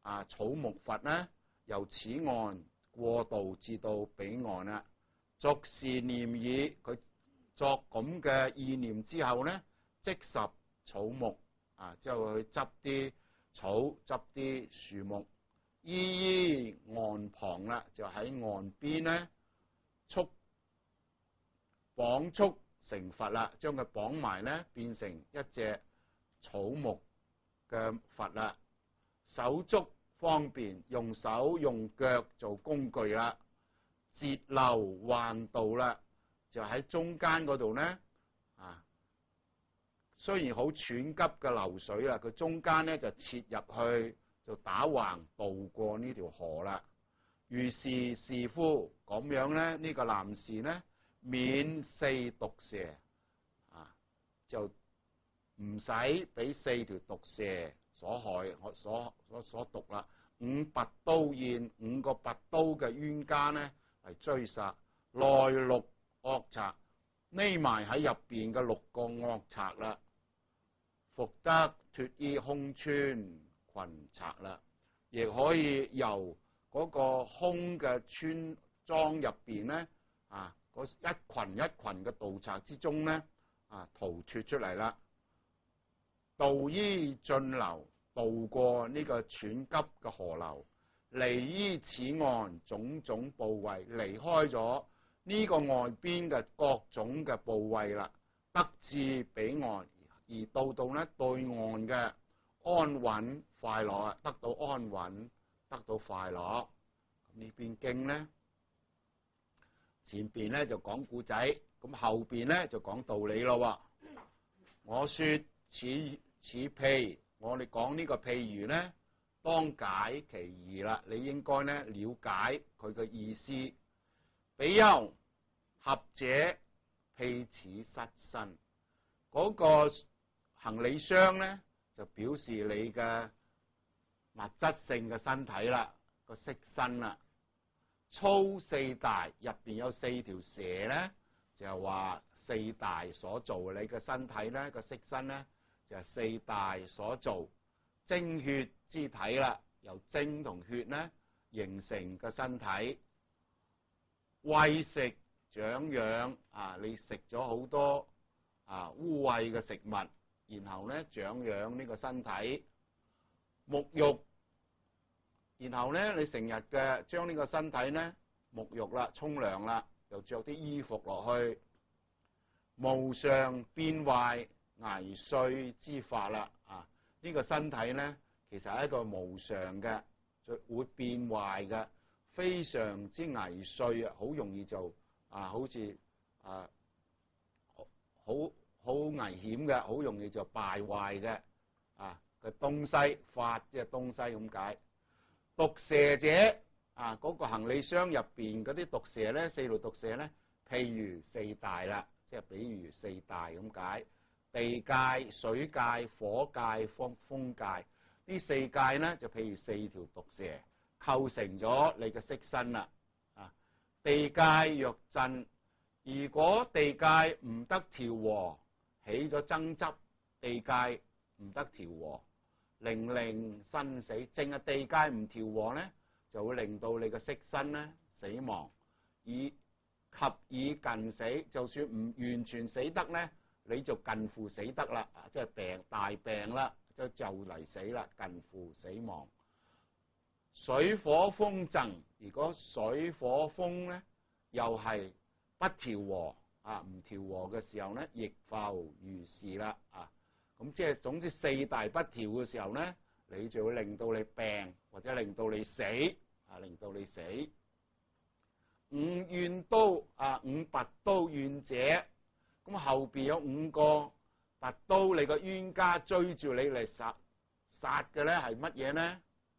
啊草木筏呢，由此岸過渡至到彼岸啦。作是念已，佢作咁嘅意念之後呢，即拾草木啊，之後去執啲草，執啲樹木，依依岸旁啦，就喺岸邊呢，束綁束成筏啦，將佢綁埋呢，變成一隻草木嘅筏啦。手足方便，用手用腳做工具啦。截流橫渡啦，就喺中間嗰度呢，啊，雖然好湍急嘅流水啦，佢中間呢就切入去，就打橫渡過呢條河啦。如是是夫咁樣呢，呢、呢個男士呢，免四毒蛇啊，就唔使俾四條毒蛇所害，所所所毒啦。五拔刀燕，五個拔刀嘅冤家呢，係追殺內六惡賊，匿埋喺入邊嘅六個惡賊啦，復得脫衣空穿裙賊啦，亦可以由嗰個空嘅村莊入邊呢，啊，嗰一群一群嘅盜賊之中呢，啊，逃脫出嚟啦。渡依進流，渡過呢個湍急嘅河流。離依此岸種種部位，離開咗呢個岸邊嘅各種嘅部位啦，得至彼岸，而到到呢對岸嘅安穩快樂啊，得到安穩，得到快樂。呢邊經呢，前邊呢就講故仔，咁後邊呢就講道理咯。我說此此譬，我哋講呢個譬如呢，當解其義啦，你應該呢了解佢嘅意思。比丘合者譬此失身，嗰、那個行李箱呢，就表示你嘅物質性嘅身體啦，個色身啦。粗四大，入邊有四條蛇呢，就係話四大所做，你嘅身體呢，個色身呢，就係四大所做。精血之體啦，由精同血呢形成個身體。穢食長養啊，你食咗好多啊污穢嘅食物，然後呢長養呢個身體。沐浴，然後呢你成日嘅將呢個身體呢沐浴啦，沖涼啦，又着啲衣服落去。無常變壞危衰之法啦，啊！呢個身體呢，其實係一個無常嘅，就會變壞嘅，非常之危衰啊！好容易就啊，好似啊，好好危險嘅，好容易就敗壞嘅啊嘅東西，法即係東西咁解。毒蛇者啊，嗰個行李箱入邊嗰啲毒蛇呢，四路毒蛇呢，譬如四大啦，即係比如四大咁解。地界、水界、火界、風風界，呢四界呢就譬如四條毒蛇構成咗你嘅色身啦。啊，地界若震，如果地界唔得調和，起咗爭執，地界唔得調和，令令生死，淨係地界唔調和呢，就會令到你嘅色身呢死亡，以及以近死，就算唔完全死得呢，你就近乎死得啦，即係病大病啦，就就嚟死啦，近乎死亡。水火風爭，如果水火風咧又係不調和啊，唔調和嘅時候咧，亦復如是啦啊。咁即係總之四大不調嘅時候咧，你就會令到你病或者令到你死啊，令到你死。五怨刀啊，五拔刀怨者。咁後邊有五個拔刀，你個冤家追住你嚟殺殺嘅咧，係乜嘢呢？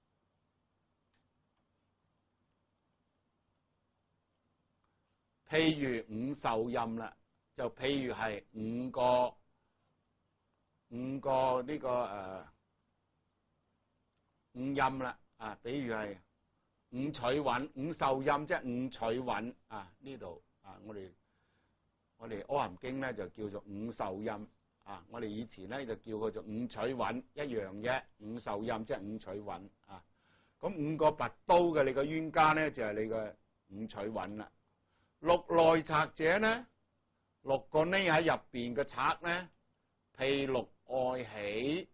譬如五受陰啦，就譬如係五個五個呢、這個誒、呃、五陰啦啊，比如係五取蘊，五受陰即係五取蘊啊，呢度啊，我哋。我哋《阿含經》咧就叫做五受陰啊，我哋以前咧就叫佢做五取蘊一樣啫，五受陰即係五取蘊啊。 咁五個拔刀嘅你個冤家咧就係、是、你嘅五取蘊啦。六內賊者咧，六個匿喺入邊嘅賊咧，譬六愛喜。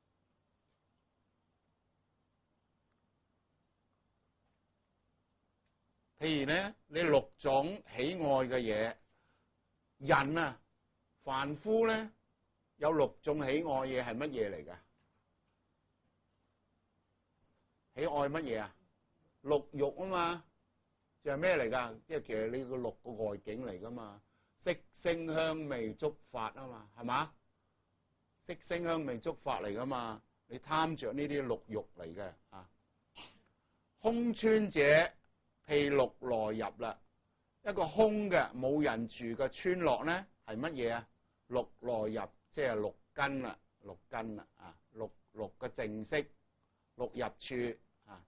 譬如咧，你六種喜愛嘅嘢，人啊，凡夫咧有六種喜愛嘢係乜嘢嚟㗎？喜愛乜嘢啊？六欲啊嘛，就係咩嚟㗎？即係其實你個六個外境嚟㗎嘛，色聲香味觸法啊嘛，係嘛？色聲香味觸法嚟㗎嘛，你貪着呢啲六欲嚟嘅啊。空村者，譬六內入啦，一個空嘅冇人住嘅村落咧，係乜嘢啊？六內入，即係六根啦，六根啦啊，六六個淨色，六入處啊。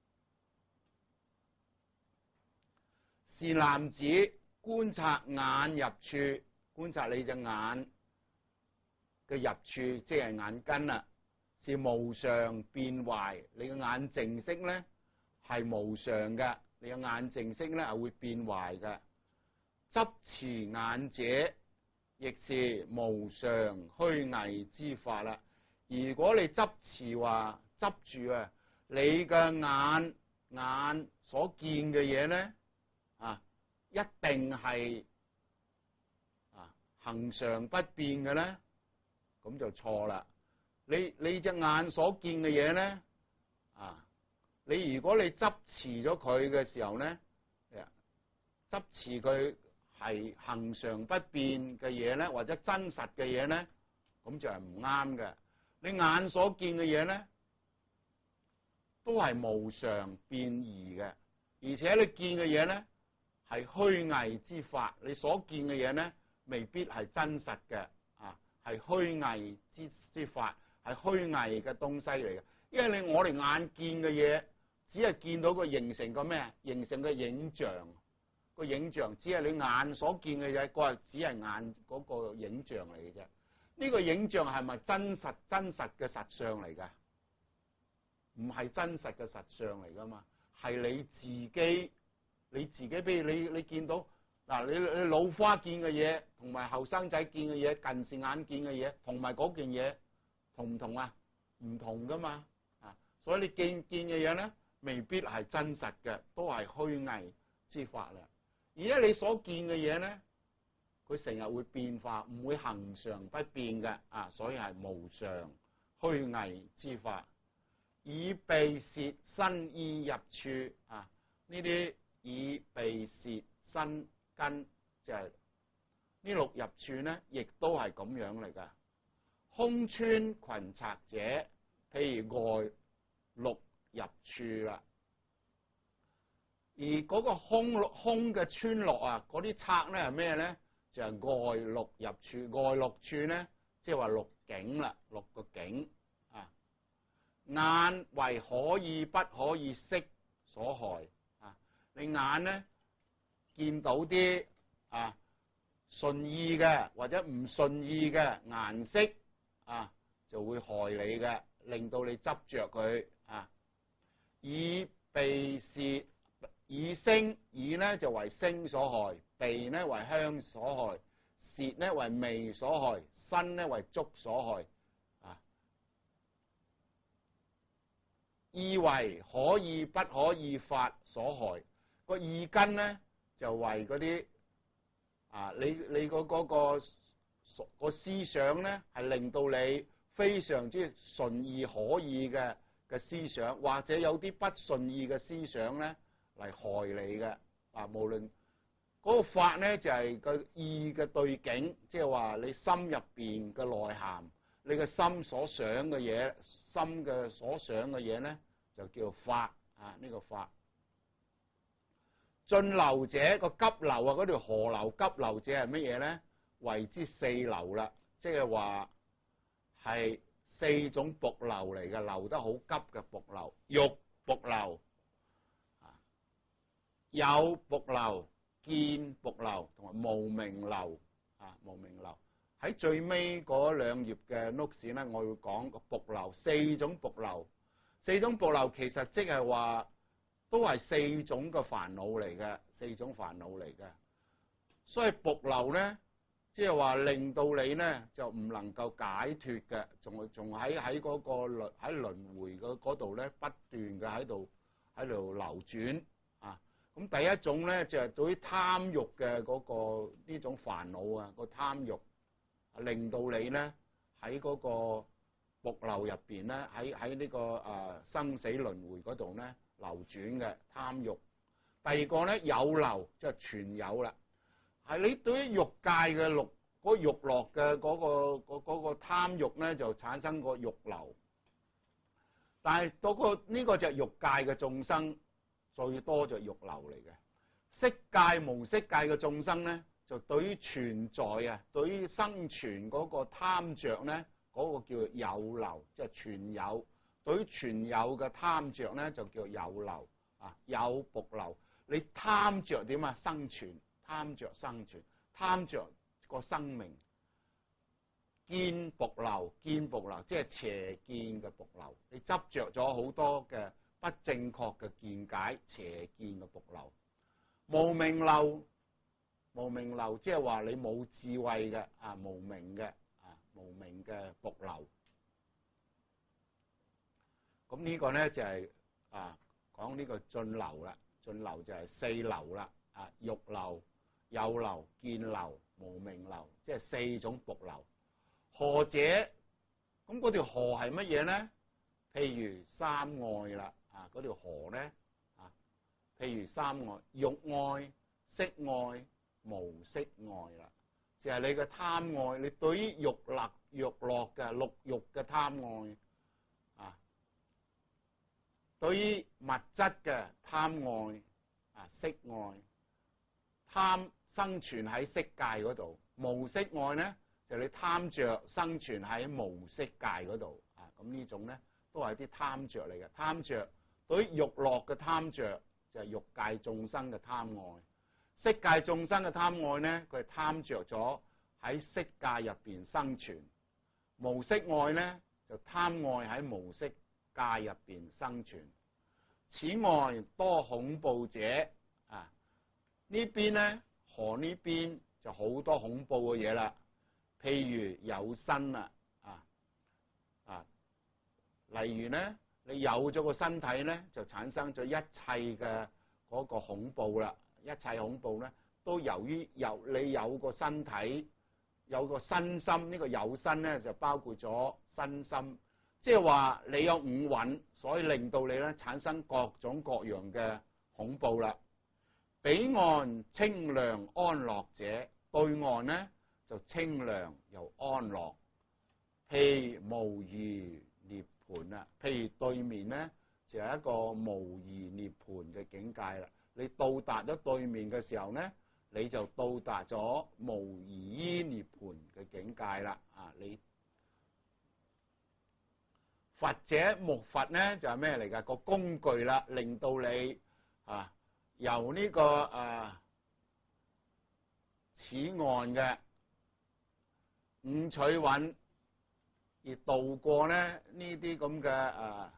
是男子觀察眼入處，觀察你隻眼嘅入處，即係眼根啦，是無常變壞。你嘅眼淨色咧係無常嘅。你嘅眼淨色咧係會變壞嘅。執持眼者，亦是無常虛偽之法啦。如果你執持話執住啊，你嘅眼眼所見嘅嘢咧啊，一定係啊恆常不變嘅咧，咁就錯啦。你你隻眼所見嘅嘢咧啊。你如果你執持咗佢嘅時候咧，執持佢係恆常不變嘅嘢咧，或者真實嘅嘢咧，咁就係唔啱嘅。你眼所見嘅嘢咧，都係無常變異嘅，而且你見嘅嘢咧係虛偽之法。你所見嘅嘢咧，未必係真實嘅啊，係虛偽之之法，係虛偽嘅東西嚟嘅。因為你我哋眼見嘅嘢，只係見到個形成個咩啊？形成個影像，個影像只係你眼所見嘅嘢，個係只係眼嗰個影像嚟嘅啫。呢個影像係咪真實真實嘅實相嚟㗎？唔係真實嘅實相嚟㗎嘛，係你自己你自己。譬如你你見到嗱，你你老花見嘅嘢，同埋後生仔見嘅嘢，近視眼見嘅嘢，同埋嗰件嘢同唔同啊？唔同㗎嘛啊！所以你見見嘅嘢咧，未必係真實嘅，都係虛偽之法啦。而家你所見嘅嘢咧，佢成日會變化，唔會恆常不變嘅啊，所以係無常虛偽之法。以鼻舌身意入處啊，呢啲以鼻舌身根就係、是、呢六入處咧，亦都係咁樣嚟噶。空村群賊者，譬如外六入處啦。而嗰個空空嘅村落啊，嗰啲賊咧係咩咧？就係、是、外六入處。外六處咧，即係話六境啦，六個境啊。眼為可以不可以色所害啊！你眼咧見到啲啊順意嘅或者唔順意嘅顏色啊，就會害你嘅，令到你執着佢啊。以鼻舌以聲，以咧就為聲所害，鼻咧為香所害，舌咧為味所害，身咧為觸所害啊。意為可以不可以法所害，個意根咧就為嗰啲啊，你你個嗰個個思想咧係令到你非常之順意可以嘅嘅思想，或者有啲不順意嘅思想咧嚟害你嘅啊。無論嗰個法咧就係個意嘅對境，即係話你心入邊嘅內涵，你嘅心所想嘅嘢，心嘅所想嘅嘢咧就叫法啊。呢個法進流者，個急流啊，嗰條河流急流者係乜嘢咧？為之四流啦，即係話係四種瀑流嚟嘅，流得好急嘅瀑流。欲瀑流啊，有瀑流、見瀑流同埋無明流啊。無明流喺最尾嗰兩頁嘅 notes 咧，我會講個瀑流，四種瀑流。 四種瀑流其實即係話都係四種嘅煩惱嚟嘅，四種煩惱嚟嘅。所以瀑流咧，即係話令到你咧就唔能夠解脱嘅，仲仲喺喺嗰個輪喺輪迴嘅嗰度咧不斷嘅喺度喺度流轉啊。咁第一種咧就係對於貪欲嘅嗰個呢種煩惱啊，個貪欲令到你咧喺嗰個瀑流入邊咧，喺喺呢個誒生死輪迴嗰度咧流轉嘅貪欲。第二個咧有漏，即係全有啦，係你對於欲界嘅六嗰欲樂嘅嗰個嗰嗰個貪欲咧，就產生個欲流。但係嗰個呢個就係欲界嘅眾生。最多就係欲流嚟嘅，色界無色界嘅眾生咧，就對於存在啊，對於生存嗰個貪着咧，嗰、那個叫有流，即係存有。對於存有嘅貪着咧，就叫有流啊，有瀑流。你貪着點啊？生存，貪着生存，貪着個生命。見瀑流，見瀑流，即係邪見嘅瀑流。你執着咗好多嘅不正確嘅見解，邪見嘅瀑流。無明流，無明流即係話你冇智慧嘅啊，無明嘅啊，無明嘅瀑流。咁呢個咧就係啊講呢個進流啦，進流就係四流啦，啊欲流、有流、見流、無明流，即係四種瀑流。河者，咁嗰條河係乜嘢咧？譬如三愛啦。啊！嗰條河咧，啊，譬如三愛，欲愛、色愛、無色愛啦，就係、是、你嘅貪愛，你對於欲樂、欲樂嘅六欲嘅貪愛，啊，對於物質嘅貪愛，啊，色愛，貪生存喺色界嗰度，無色愛咧，就你貪着生存喺無色界嗰度，啊，咁呢種咧都係啲貪着嚟嘅，貪着。對於欲樂嘅貪着就係、是、欲界眾生嘅貪愛，色界眾生嘅貪愛咧，佢係貪着咗喺色界入邊生存。無色愛咧就貪愛喺無色界入邊生存。此外多恐怖者啊，呢邊咧河呢邊就好多恐怖嘅嘢啦，譬如有身啊啊啊，例如咧。你有咗個身體咧，就產生咗一切嘅嗰個恐怖啦。一切恐怖咧，都由於有你有個身體，有個身心。呢個有身咧，就包括咗身心，即係話你有五蘊，所以令到你咧產生各種各樣嘅恐怖啦。彼岸清涼安樂者，對岸咧就清涼又安樂，譬無餘涅盤啦，譬如對面咧就係、是、一個無餘涅盤嘅境界啦。你到達咗對面嘅時候咧，你就到達咗無餘涅盤嘅境界啦。啊，你佛者木筏咧就係咩嚟㗎？個工具啦，令到你啊由呢、這個啊此岸嘅五取蘊。而渡過咧呢啲咁嘅啊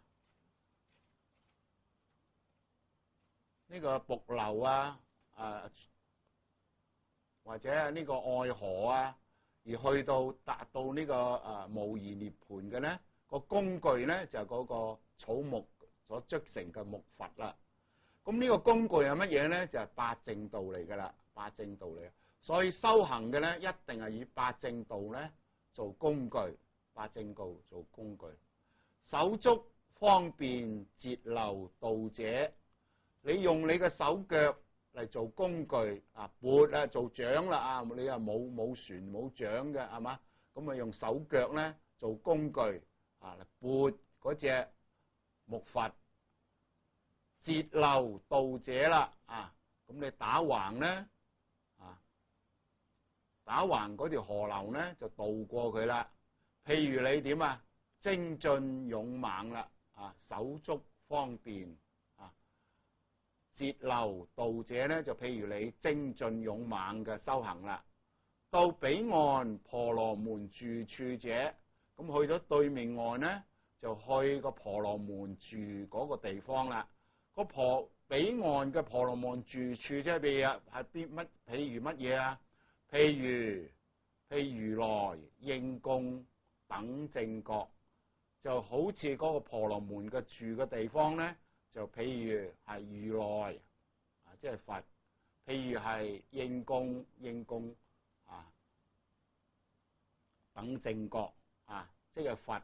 呢個瀑流啊啊或者呢個愛河啊，而去到達到呢個啊無餘涅盤嘅咧個工具咧就係嗰個草木所織成嘅木筏啦。咁呢個工具係乜嘢咧？就係八正道嚟噶啦，八正道嚟。所以修行嘅咧一定係以八正道咧做工具。八正道做工具，手足方便節流道者，你用你嘅手腳嚟做工具啊，撥啊做槳啦啊，你又冇冇船冇槳嘅係嘛？咁啊用手腳咧做工具啊，嚟撥嗰隻木筏。節流道者啦啊，咁你打橫咧啊，打橫嗰條河流咧就渡過佢啦。譬如你點啊？精進勇猛啦，啊手足方便啊。節流道者咧，就譬如你精進勇猛嘅修行啦。到彼岸婆羅門住處者，咁去咗對面岸咧， 就去個婆羅門住嗰個地方啦。個婆彼岸嘅婆羅門住處即係譬如係邊乜？譬如乜嘢啊？譬如譬如來應供等正覺，就好似嗰個婆羅門嘅住嘅地方咧，就譬如係如來啊，即係佛。譬如係應供應供啊等正覺啊，即係佛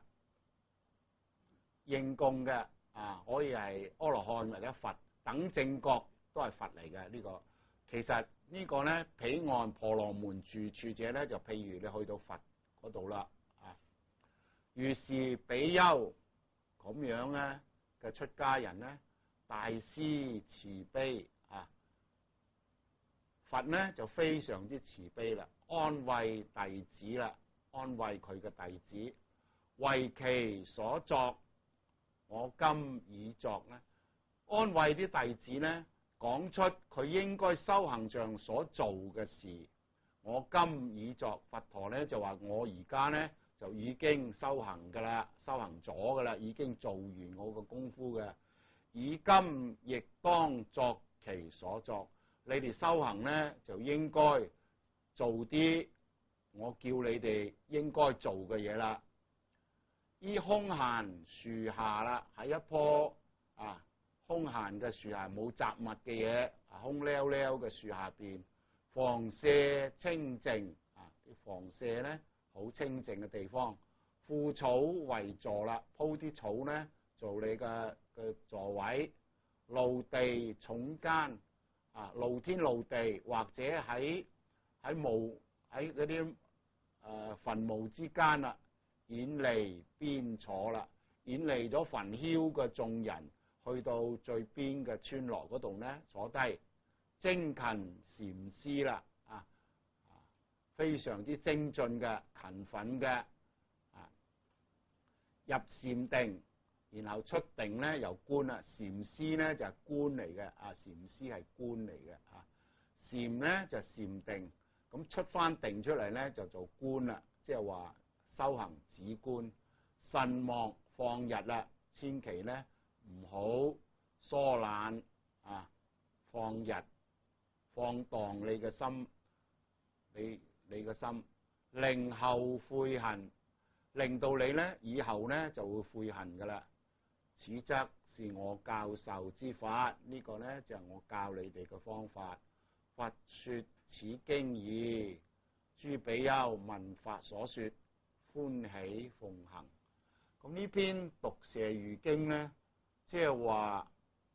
應供嘅啊，可以係阿羅漢或者佛等正覺都係佛嚟嘅。呢個其實呢個咧，彼岸婆羅門住處者咧，就譬如你去到佛嗰度啦啊。於是比丘咁樣咧嘅出家人咧，大施慈悲啊。佛咧就非常之慈悲啦，安慰弟子啦，安慰佢嘅弟子，為其所作，我今已作咧，安慰啲弟子咧，講出佢應該修行上所做嘅事，我今已作。佛陀咧就話我而家咧就已經修行噶啦，修行咗噶啦，已經做完我個功夫嘅，以今亦當作其所作。你哋修行咧就應該做啲我叫你哋應該做嘅嘢啦。依空閒樹下啦，喺一棵啊空閒嘅樹下，冇雜物嘅嘢，空溜溜嘅樹下邊，房舍清淨啊，啲房舍咧好清淨嘅地方，鋪草為座啦，鋪啲草咧做你嘅嘅座位，露地塚間。啊，露天露地或者喺喺墓喺嗰啲誒墳墓之間啦，遠離邊坐啦，遠離咗焚囂嘅眾人，去到最邊嘅村落嗰度咧坐低，精勤禪師啦，啊，非常之精進嘅勤奮嘅啊，入禪定。然後出定咧由觀啦，禪師咧就係觀嚟嘅，啊禪師係觀嚟嘅，啊禪咧就禪定，咁出翻定出嚟咧就做觀啦，即係話修行止觀，慎莫放逸啦，千祈咧唔好疏懶啊，放逸放蕩你嘅心，你你嘅心，令後悔恨，令到你咧以後咧就會悔恨噶啦。此則是我教授之法，呢、這個呢就係、是、我教你哋嘅方法。佛說此經已，諸比丘聞法所說，歡喜奉行。咁呢篇毒蛇喻經呢，即係話，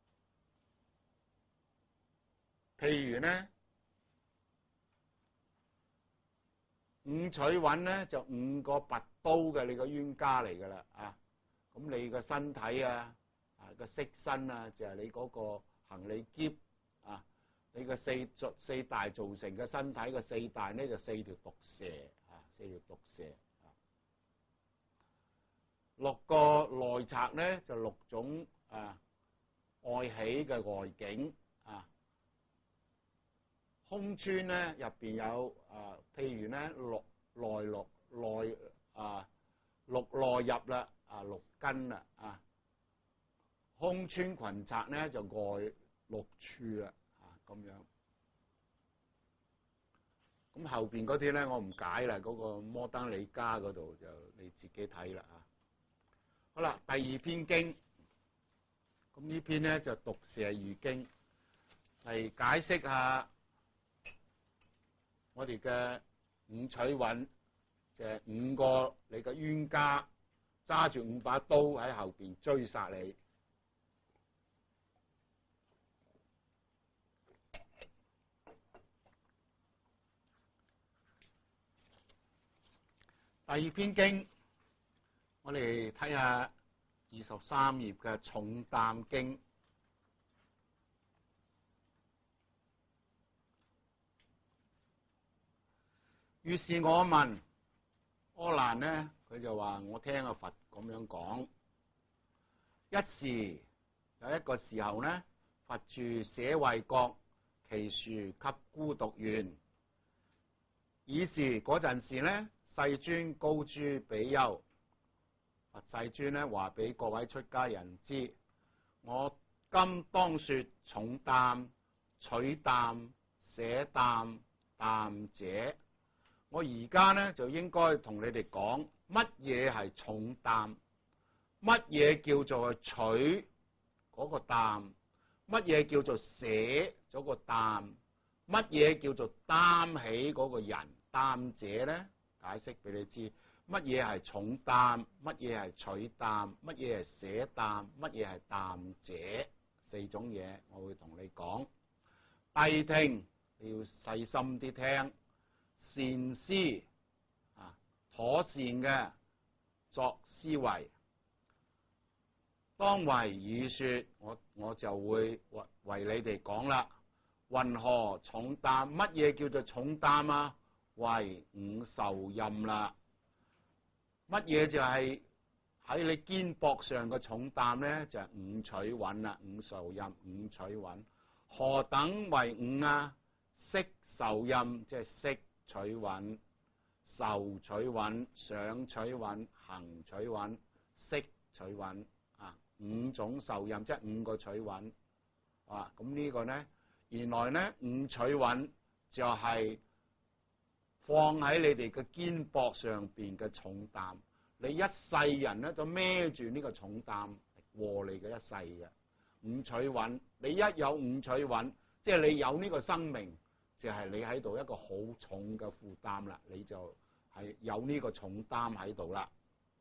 譬如呢五取蘊呢，就五個拔刀嘅你個冤家嚟噶啦啊！咁你個身體啊，啊個色身啊，就係、是、你嗰個行李篋啊，你個四四大造成嘅身體個四大呢，就四條毒蛇啊，四條毒蛇啊。六個內賊呢，就六種啊愛喜嘅外境啊。空村呢，入邊有啊，譬如呢六內六內啊六內入啦。啊六根啦啊，空村群賊咧就外六處啦啊咁樣，咁後邊嗰啲咧我唔解啦，嗰、那個摩登里加嗰度就你自己睇啦啊。好啦，第二篇經，咁呢篇咧就毒蛇喻經，嚟解釋下我哋嘅五取蘊，就係、是、五個你嘅冤家。揸住五把刀喺後邊追殺你。第二篇經，我哋睇下二十三頁嘅重擔經。於是我問阿難呢，佢就話我聽阿佛咁樣講，一時有一個時候呢，佛住舍衛國，其樹給孤獨園。爾時嗰陣時呢，世尊告諸比丘， 佛世尊咧話俾各位出家人知，我今當說重擔、取擔、捨擔、擔者。我而家咧就應該同你哋講乜嘢係重擔，乜嘢叫做取嗰個擔，乜嘢叫做捨咗個擔，乜嘢叫做擔起嗰個人。擔者咧，解釋俾你知乜嘢係重擔，乜嘢係取擔，乜嘢係捨擔，乜嘢係擔者，四種嘢我會同你講。諦聽，你要細心啲聽，善思啊，妥善嘅作思維。當為語說，我我就會為為你哋講啦。云何重擔？乜嘢叫做重擔啊？為五受任啦。乜嘢就係喺你肩膊上嘅重擔咧？就係、是、五取蘊啦，五受任，五取蘊。何等為五啊？色受任，即係色取蘊、受取蘊、想取蘊、行取蘊、識取蘊啊，五種受任，即係五個取蘊啊。咁呢個咧，原來咧五取蘊就係放喺你哋嘅肩膊上邊嘅重擔，你一世人咧就孭住呢個重擔和你嘅一世嘅五取蘊。你一有五取蘊，即係你有呢個生命，就係你喺度一個好重嘅負擔啦，你就係有呢個重擔喺度啦。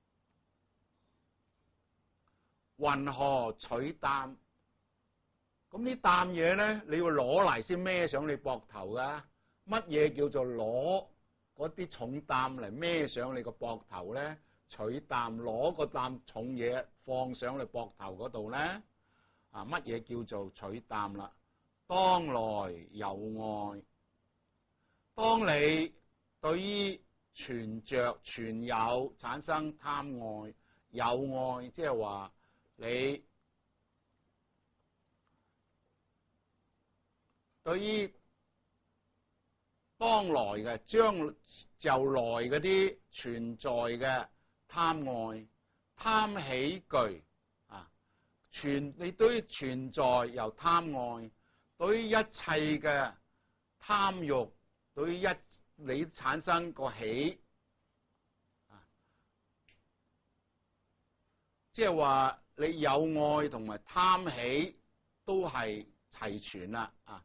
云何取擔？咁呢擔嘢咧，你要攞嚟先孭上你膊頭噶。乜嘢叫做攞嗰啲重擔嚟孭上你個膊頭咧？取擔，攞個擔重嘢放上你膊頭嗰度咧？啊，乜嘢叫做取擔啦？當來有愛，當你對於存着、存有產生貪愛、有愛，即係話你對於當來嘅將就來嗰啲存在嘅貪愛、貪起具啊，存你對於存在又貪愛，對於一切嘅貪欲，對於一你產生個喜啊，即係話你有愛同埋貪喜都係齊全啦啊！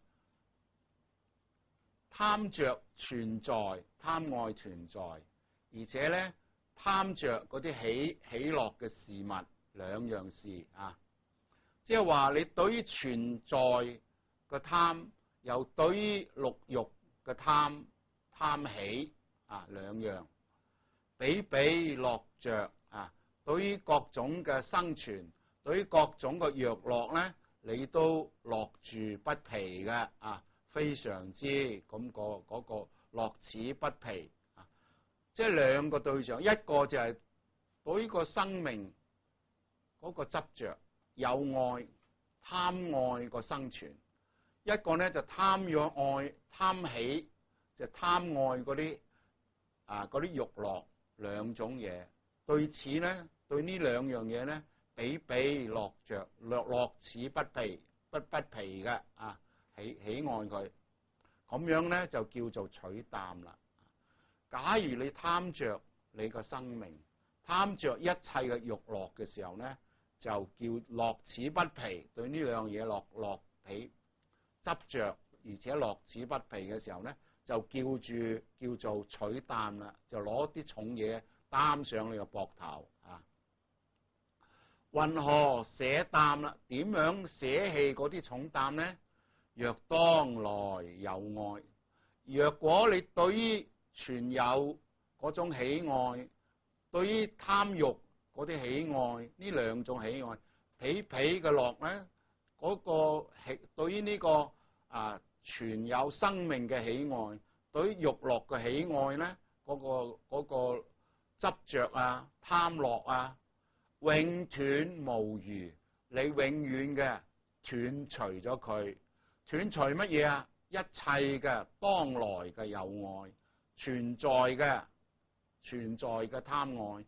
貪着存在，貪愛存在，而且咧貪着嗰啲喜喜樂嘅事物，兩樣事啊！即係話你對於存在嘅貪，又對於六欲嘅貪貪喜啊，兩樣比比樂着啊！對於各種嘅生存，對於各種嘅欲樂咧，你都樂住不疲嘅啊！非常之咁個嗰個樂此不疲啊！即係兩個對象，一個就係對呢個生命嗰個執着，有愛貪愛個生存；一個咧就貪養愛貪喜，就貪愛嗰啲啊嗰啲欲樂，兩種嘢。對此咧，對呢兩樣嘢咧，比比樂着，樂樂此不疲，不不疲嘅啊！喜喜愛佢，咁樣咧就叫做取擔啦。假如你貪着你個生命，貪着一切嘅欲樂嘅時候咧，就叫樂此不疲。對呢兩樣嘢樂樂起執着，而且樂此不疲嘅時候咧，就叫住叫做取擔啦，就攞啲重嘢擔上你個膊頭啊。云何捨擔啦？點樣捨棄嗰啲重擔咧？若當來有愛，若果你對於存有嗰種喜愛，對於貪欲嗰啲喜愛，呢兩種喜愛，彼彼嘅樂咧，嗰、那個喜對於呢、這個啊存有生命嘅喜愛，對於欲樂嘅喜愛咧，嗰、那個嗰、那個執着啊貪樂啊，永斷無餘，你永遠嘅斷除咗佢。斷除乜嘢啊？一切嘅當來嘅有愛，存在嘅存在嘅貪愛，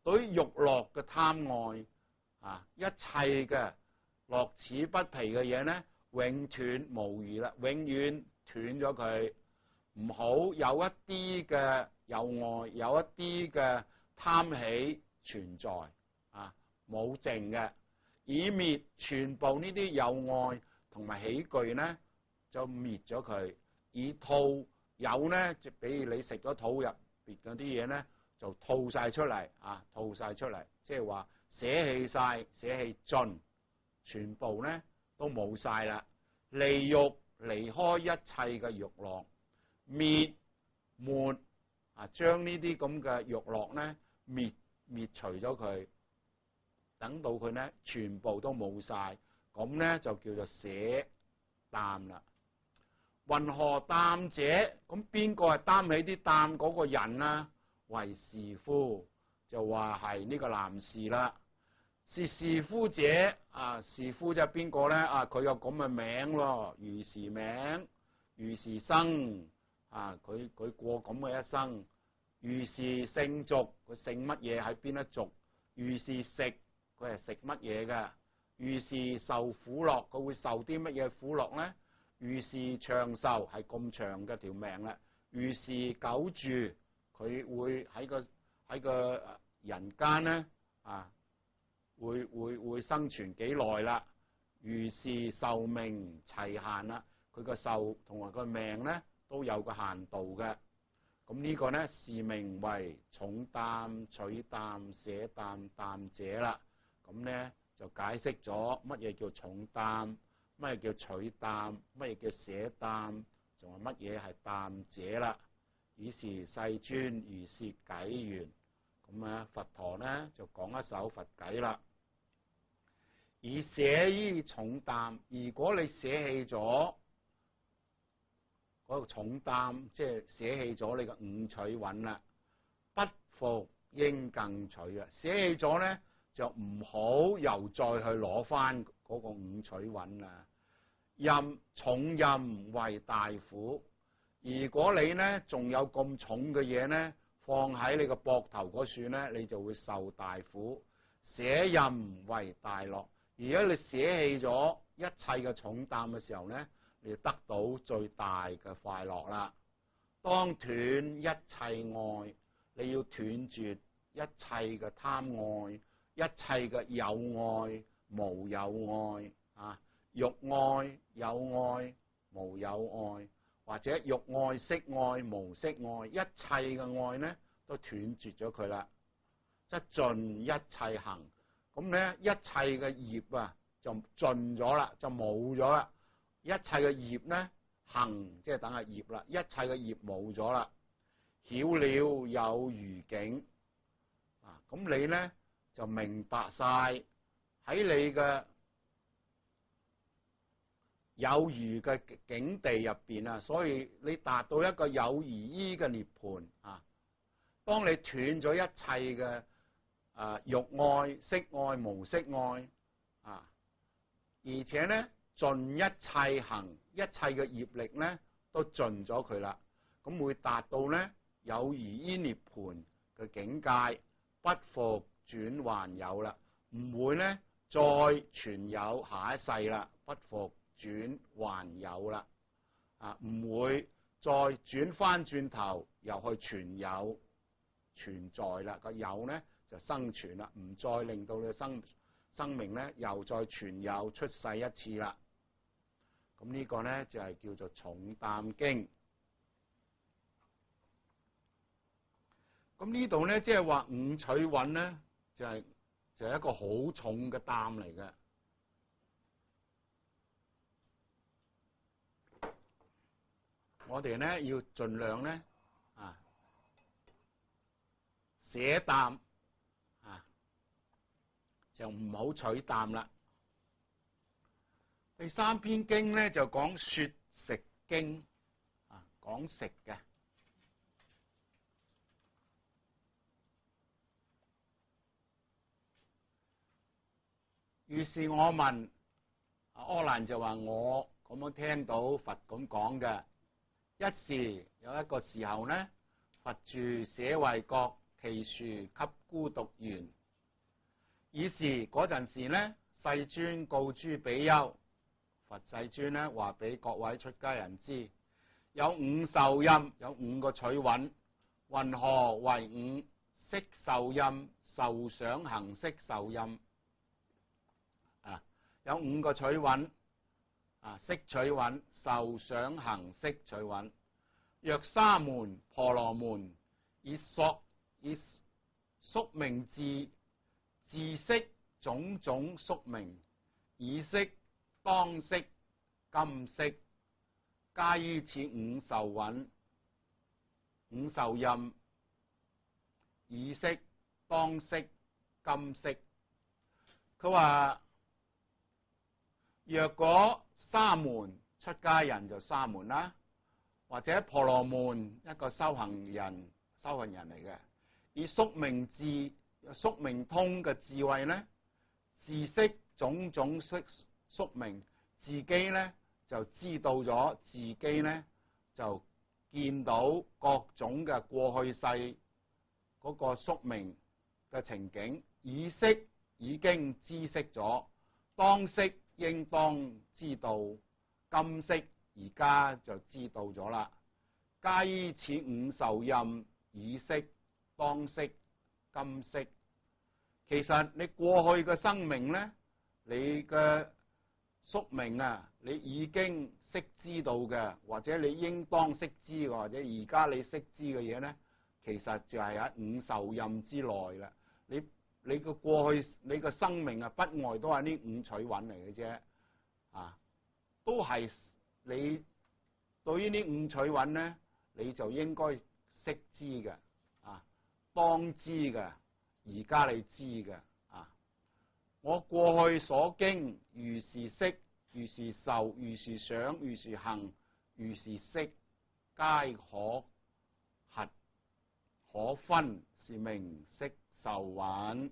對於欲樂嘅貪愛啊，一切嘅樂此不疲嘅嘢咧，永斷無餘啦，永遠斷咗佢。唔好有一啲嘅有愛，有一啲嘅貪喜存在啊，冇剩嘅，以滅全部呢啲有愛同埋喜具咧，就滅咗佢。以吐有咧，就比如你食咗肚入邊嗰啲嘢咧，就吐晒出嚟啊，吐晒出嚟，即係話捨棄晒，捨棄盡，全部咧都冇晒啦。離欲離開一切嘅欲樂，滅沒啊，將呢啲咁嘅欲樂咧滅滅除咗佢，等到佢咧全部都冇晒，咁咧就叫做捨擔啦。云何擔者？咁邊個係擔起啲擔嗰個人啊？為士夫，就話係呢個男士啦。是士夫者啊，士夫就係邊個咧？啊，佢有咁嘅名咯，如是名，如是生啊，佢佢過咁嘅一生。如是姓族，佢姓乜嘢？喺邊一族？如是食，佢係食乜嘢嘅？如是受苦樂，佢會受啲乜嘢苦樂咧？如是長壽，係咁長嘅條命啦。如是久住，佢會喺個喺個人間咧啊，會會會生存幾耐啦？如是壽命齊限啦，佢個壽同埋個命咧都有個限度嘅。咁呢個咧是名為重擔、取擔、捨擔、擔者啦。咁咧就解釋咗乜嘢叫重擔，乜嘢叫取擔，乜嘢叫捨擔，仲係乜嘢係擔者啦。以是世尊如是偈言。咁啊，佛陀咧就講一首佛偈啦。以捨於重擔，如果你捨棄咗嗰個重擔，即係捨棄咗你嘅五取蘊啦，不復應更取啊！捨棄咗咧，就唔好又再去攞翻嗰個五取蘊啦。任重任為大苦，如果你咧仲有咁重嘅嘢咧，放喺你個膊頭嗰處咧，你就會受大苦。捨任為大樂，如果你捨棄咗一切嘅重擔嘅時候咧，你得到最大嘅快樂啦。當斷一切愛，你要斷絕一切嘅貪愛，一切嘅有愛、無有愛啊，欲愛、有愛、無有愛，或者欲愛、色愛、無色愛，一切嘅愛咧都斷絕咗佢啦。即盡一切行，咁咧一切嘅業啊就盡咗啦，就冇咗啦。一切嘅業咧行，即係等係業啦。一切嘅業冇咗啦，曉了有餘境啊！咁你咧就明白晒喺你嘅有餘嘅境地入邊啊，所以你達到一個有餘依嘅涅槃啊！當你斷咗一切嘅啊欲愛、色愛、無色愛啊，而且咧。盡一切行，一切嘅業力咧都盡咗佢啦，咁會達到咧有餘依涅槃嘅境界，不復轉還有啦，唔會咧再存有下一世啦，不復轉還有啦，啊唔會再轉翻轉頭又去存有存在啦，個有咧就生存啦，唔再令到你嘅生生命咧又再存有出世一次啦。咁呢個咧就係叫做重擔經。咁呢度咧即係話五取蘊咧就係就係一個好重嘅擔嚟嘅。我哋咧要盡量咧啊捨擔啊，就唔好取擔啦。第三篇經咧就講說食經啊，講食嘅。於是我問阿阿難就話我咁樣聽到佛咁講嘅，一時有一個時候咧，佛住舍衛國其樹給孤獨園。以是嗰陣時呢，世尊告諸比丘，佛世尊呢話俾各位出家人知，有五受陰，有五個取蘊。云何為五？色受陰，受想行識受陰。啊，有五個取蘊。啊，色取蘊，受想行識取蘊。若沙門、婆羅門，以索以宿命智，自識種種宿命，以識當識今識，皆於此五受蘊、五受陰，以識當識今識。佢話若果沙門出家人就沙門啦，或者婆羅門一個修行人，修行人嚟嘅，以宿命智、宿命通嘅智慧呢，自識種種宿宿命，自己呢就知道咗自己呢就見到各種嘅過去世嗰個宿命嘅情景，以識已經知識咗，當識應當知道，今識而家就知道咗啦。皆於此五受陰，以識當識今識。其實你過去嘅生命呢，你嘅宿命啊，你已經識知道嘅，或者你應當識知嘅，或者而家你識知嘅嘢呢，其實就係喺五受陰之內啦。你你個過去你個生命啊，不外都係呢五取蘊嚟嘅啫，啊，都係你對於呢五取蘊呢，你就應該識知嘅，啊，當知嘅，而家你知嘅，啊，我過去所經如是識，如是受，如是想，如是行，如是識，皆可核可分，是名色受蘊。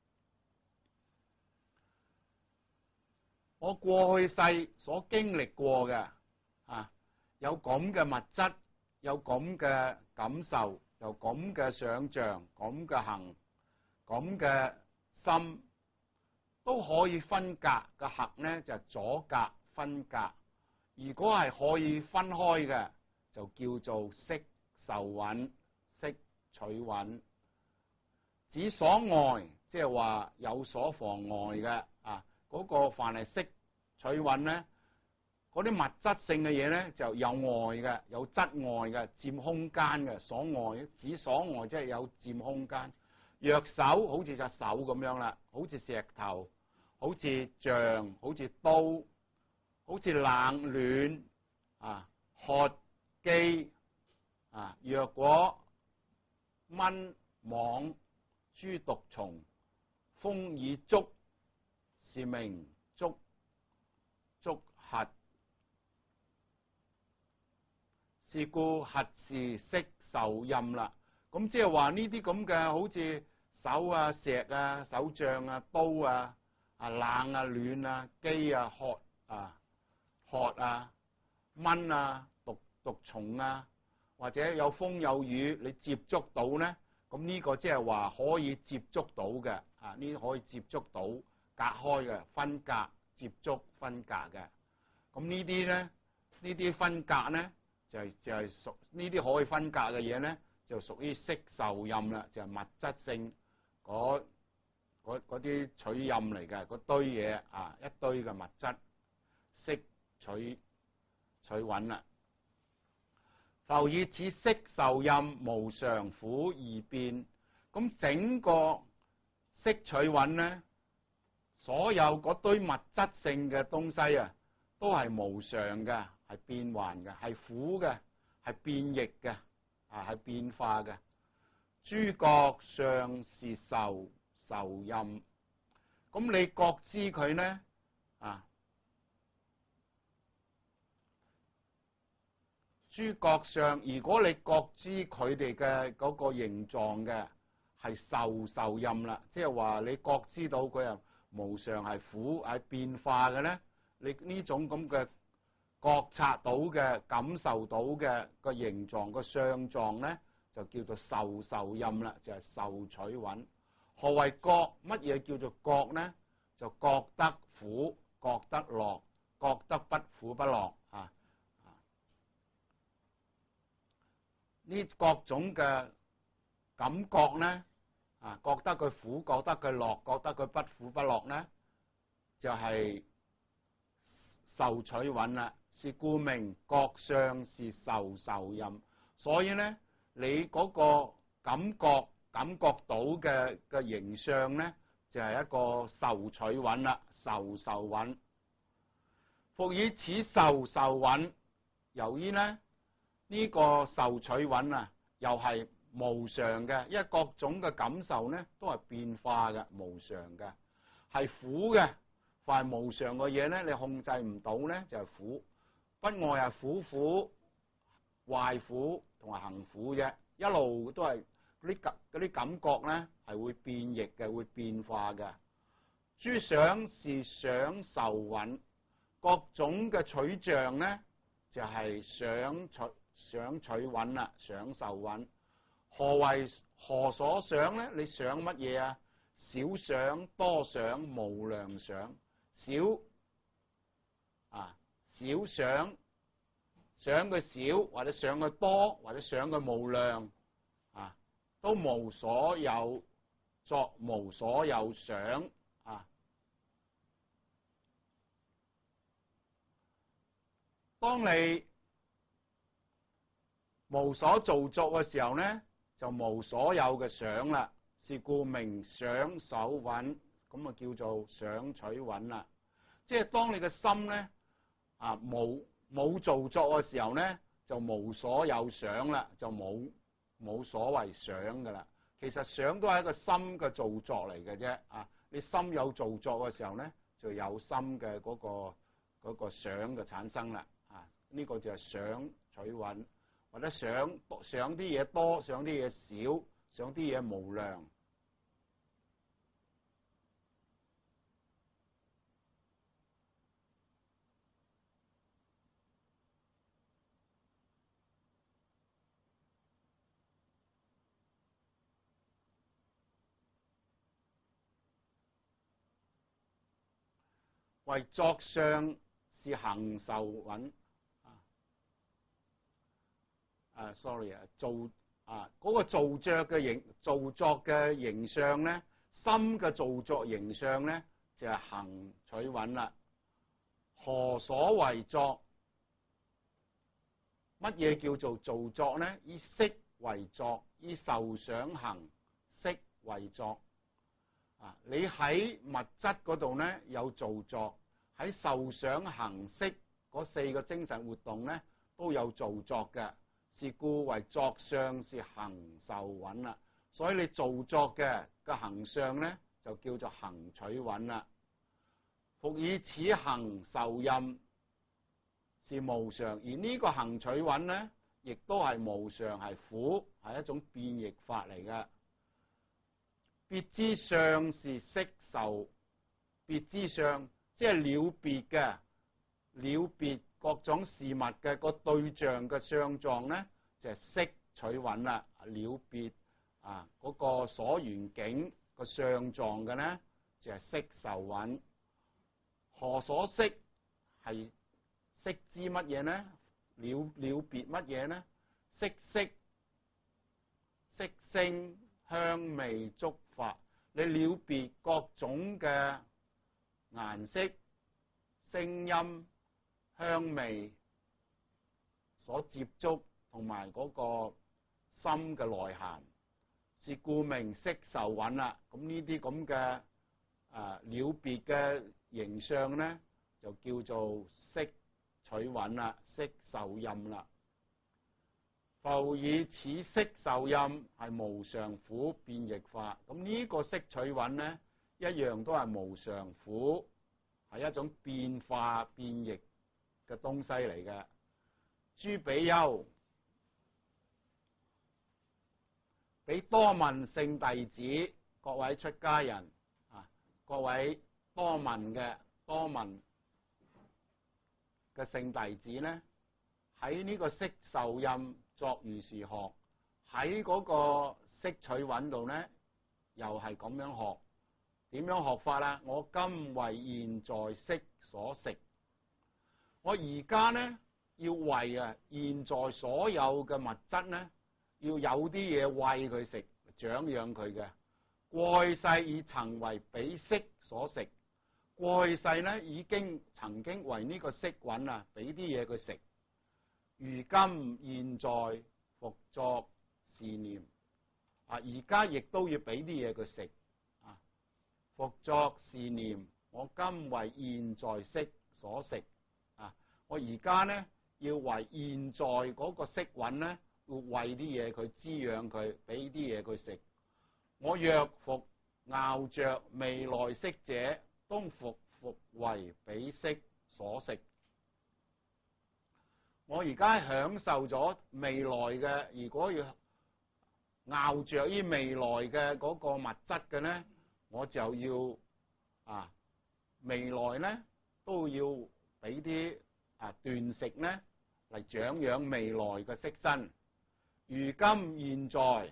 我過去世所經歷過嘅，啊，有咁嘅物質，有咁嘅感受，有咁嘅想像，咁嘅行，咁嘅心，都可以分隔嘅。核呢就係阻隔分隔，如果係可以分開嘅，就叫做色受蘊、色取蘊。指所礙，即係話有所妨礙嘅，啊，嗰、那個凡係色取蘊呢，嗰啲物質性嘅嘢呢，就有礙嘅，有質礙嘅，佔空間嘅。所礙指所礙，即係有佔空間。若手好似隻手咁樣啦，好似石頭，好似象，好似刀，好似冷暖啊，渴飢啊，若果蚊網諸毒蟲，風以觸，是名觸觸核。是故核是色受陰啦。咁即係話呢啲咁嘅，好似手啊、石啊、手杖啊、刀啊、啊冷啊、暖啊、飢啊、渴啊、渴啊、蚊啊、毒毒蟲啊，或者有風有雨，你接觸到呢？咁呢個即係話可以接觸到嘅，啊，呢啲可以接觸到隔開嘅，分隔接觸分隔嘅。咁呢啲咧，呢啲分隔咧就係就係屬呢啲可以分隔嘅嘢咧，就屬於色受陰啦，就係物質性嗰嗰啲取陰嚟嘅嗰堆嘢啊，一堆嘅物質色取取蘊啦。復以此色受陰無常苦二變，咁整個色取蘊咧，所有嗰堆物質性嘅東西啊，都係無常嘅，係變幻嘅，係苦嘅，係變異嘅，啊，係變化嘅。諸覺相是受受陰，咁你覺知佢呢？啊？諸覺相，如果你覺知佢哋嘅嗰個形狀嘅係受受陰啦，即係話你覺知到佢係無常係苦係變化嘅咧，你呢種咁嘅覺察到嘅感受到嘅個形狀個相狀咧， 就叫做受受任啦，就係、是、受取蘊。何謂覺？乜嘢叫做覺呢？就覺得苦，覺得樂，覺得不苦不樂啊！呢各種嘅感覺呢，啊，覺得佢苦，覺得佢樂，覺得佢不苦不樂呢，就係、是、受取蘊啦。是故名覺相是受受任。所以呢，你嗰個感覺感覺到嘅嘅形象呢，就係、是、一個受取蘊啦，受受蘊。復以此受受蘊，由於呢呢、這個受取蘊啊，又係無常嘅，因為各種嘅感受呢都係變化嘅，無常嘅，係苦嘅。凡係無常嘅嘢呢，你控制唔到呢，就係、是、苦。不外係苦苦、壞苦同埋行苦啫，一路都係嗰啲感嗰啲感覺咧，係會變異嘅，會變化嘅。諸想是想受蘊，各種嘅取像咧，就係、是、想取想取蘊啦，想受蘊。何為何所想咧？你想乜嘢啊？少想、多想、無量想。少啊！少想，想佢少，或者想佢多，或者想佢無量，啊，都無所有作，無所有想啊。當你無所造作嘅時候呢，就無所有嘅想啦。是故名想受蘊，咁啊叫做想取蘊啦。即係當你嘅心呢。啊，冇冇造作嘅時候呢，就無所有想啦，就冇冇所謂想噶啦。其實想都係一個心嘅造作嚟嘅啫。啊，你心有造作嘅時候呢，就有心嘅嗰個嗰個想嘅產生啦。啊，呢個就係想取蘊，或者想想啲嘢多，想啲嘢少，想啲嘢無量。為作相是行受蘊啊，啊 sorry 啊，做啊嗰、那個造作嘅形造作嘅形象咧，心嘅造作形象咧就係、是、行取蘊啦。何所為作？乜嘢叫做造作咧？以色為作，以受想行識為作。啊！你喺物質嗰度咧有造作，喺受想行識嗰四個精神活動咧都有造作嘅，是故為作相是行受蘊啦。所以你造作嘅個行相咧就叫做行取蘊啦。復以此行受任是無常，而呢個行取蘊咧亦都係無常，係苦，係一種變異法嚟嘅。別之相是識受，別之相即係了別嘅，了別各種事物嘅個對象嘅相狀咧，就係、是、識取蘊啦。了別啊嗰、那個所緣境個相狀嘅咧，就係、是、識受蘊。何所識？係識知乜嘢呢？了了別乜嘢呢？識色、識聲、香味觸法，你了別各種嘅顏色、聲音、香味所接觸同埋嗰個心嘅內涵，是故名識受蘊啦。咁呢啲咁嘅啊了別嘅形象咧，就叫做識取蘊啦，識受任啦。復以此識受任係無常苦變異法，咁呢個識取蘊咧，一樣都係無常苦，係一種變化變異嘅東西嚟嘅。諸比丘，彼多聞聖弟子，各位出家人啊，各位多聞嘅多聞嘅聖弟子咧，喺呢個識受任作如是學， 喺嗰個色取蘊度咧，又係咁樣學。點樣學法啦？我今為現在色所食，我而家咧要為啊現在所有嘅物質咧，要有啲嘢餵佢食，長養佢嘅。過去世已曾為彼色所食，過去世咧已經曾經為呢個色蘊啊，俾啲嘢佢食。如今現在復作是念啊，而家亦都要俾啲嘢佢食啊。復作是念，我今為現在色所食啊，我而家咧要為現在嗰個色蘊咧，要餵啲嘢佢滋養佢，俾啲嘢佢食。我若復樂着未來色者，當復復為彼色所食。我而家享受咗未來嘅，如果要樂着於未來嘅嗰個物質嘅咧，我就要啊未來咧都要俾啲啊斷食咧嚟長養未來嘅色身。如今現在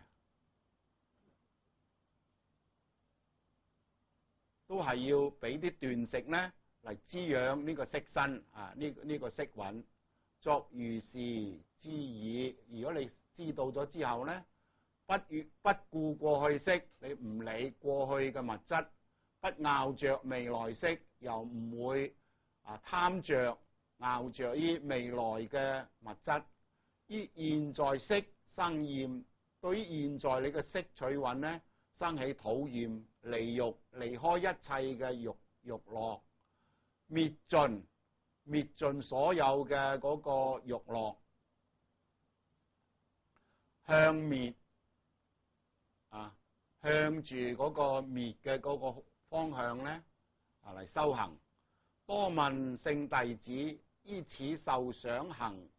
都係要俾啲斷食咧嚟滋養呢個色身啊，呢、呢、呢個色蘊。作如是知已，如果你知道咗之後咧，不越不顧過去色，你唔理過去嘅物質，不樂着未來色，又唔會啊貪着樂着於未來嘅物質。於現在色生厭，對於現在你嘅色取蘊咧，生起討厭、離欲，離開一切嘅欲欲樂，滅盡滅盡所有嘅嗰個欲樂，向滅啊，向住嗰個滅嘅嗰個方向咧啊嚟修行。多聞聖弟子依此受想行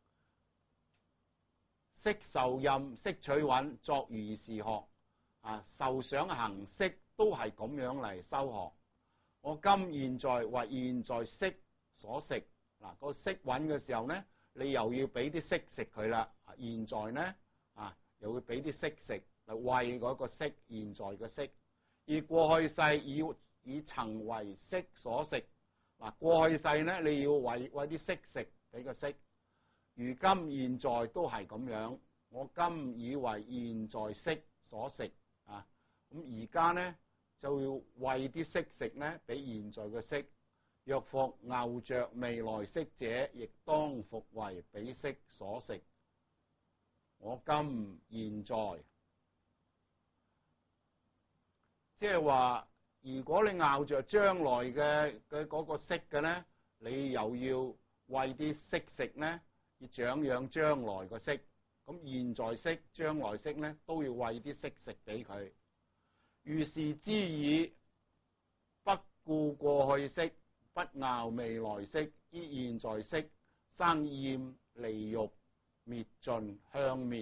識受任色取蘊作如是學啊，受想行識都係咁樣嚟修學。我今現在為現在色所食。嗱，個色蘊嘅時候咧，你又要俾啲色食佢啦。現在咧啊，又會俾啲色食嚟餵嗰個色，現在嘅色。而過去世已已曾為色所食。嗱，過去世咧，你要餵餵啲色食俾個色。如今現在都係咁樣。我今以為現在色所食啊，咁而家咧就要餵啲色食咧俾現在嘅色。若復樂着未來色者，亦當復為彼色所食。我今現在，即係話，如果你樂着將來嘅嘅嗰個色嘅咧，你又要餵啲色食咧，要長養將來個色。咁現在色、將來色咧，都要餵啲色食俾佢。如是知已，不顧過去色。不樂未來色，依現在色生厭離欲，滅盡向滅。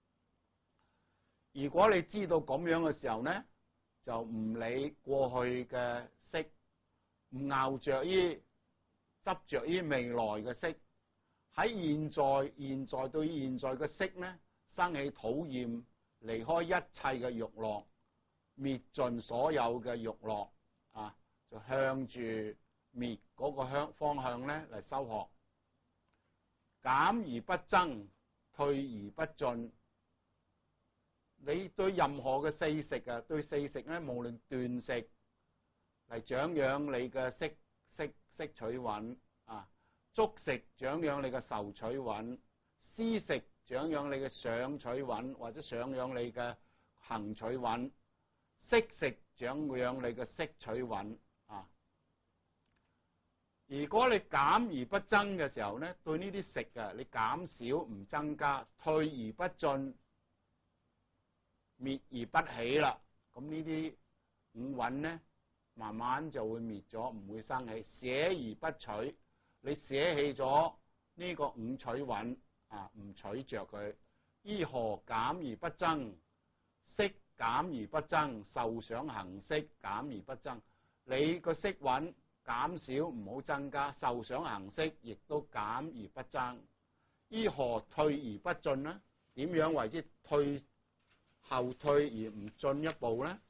如果你知道咁樣嘅時候咧，就唔理過去嘅色，唔樂着於執着於未來嘅色。喺現在，現在對現在嘅色咧，生起討厭，離開一切嘅欲樂，滅盡所有嘅欲樂啊，就向住滅嗰個向方向咧嚟修學，減而不增，退而不進。你對任何嘅四食啊，對四食咧，無論斷食嚟長養你嘅色色色取蘊啊，觸食長養你嘅受取蘊，思食長養你嘅想取蘊或者長養你嘅行取蘊，識食長養你嘅識取蘊啊。如果你減而不增嘅時候咧，對呢啲食啊，你減少唔增加，退而不進，滅而不起啦。咁呢啲五蘊咧，慢慢就會滅咗，唔會生起。捨而不取，你捨棄咗呢個五取蘊啊，唔取着佢。依何減而不增？識減而不增，受想行識減而不增。你個色蘊減少唔好增加，受想行識亦都減而不增。依何退而不進呢？點樣為之退後退而唔進一步呢？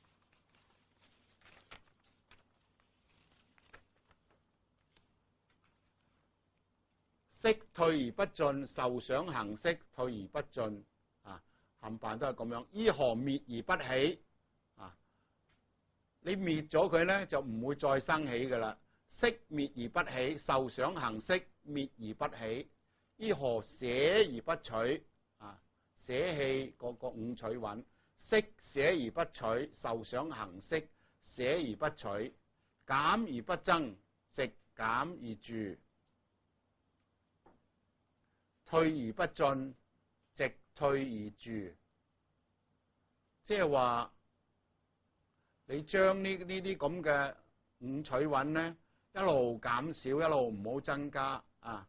識退而不進，受想行識退而不進，啊，冚唪唥都係咁樣。依何滅而不起？啊，你滅咗佢咧，就唔會再生起噶啦。識滅而不起，受想行識滅而不起，依何捨而不取？啊，捨棄嗰個五取蘊，識捨而不取，受想行識捨而不取，減而不增，直減而住，退而不進，直退而住。即係話你將呢呢啲咁嘅五取蘊咧，一路減少，一路唔好增加啊！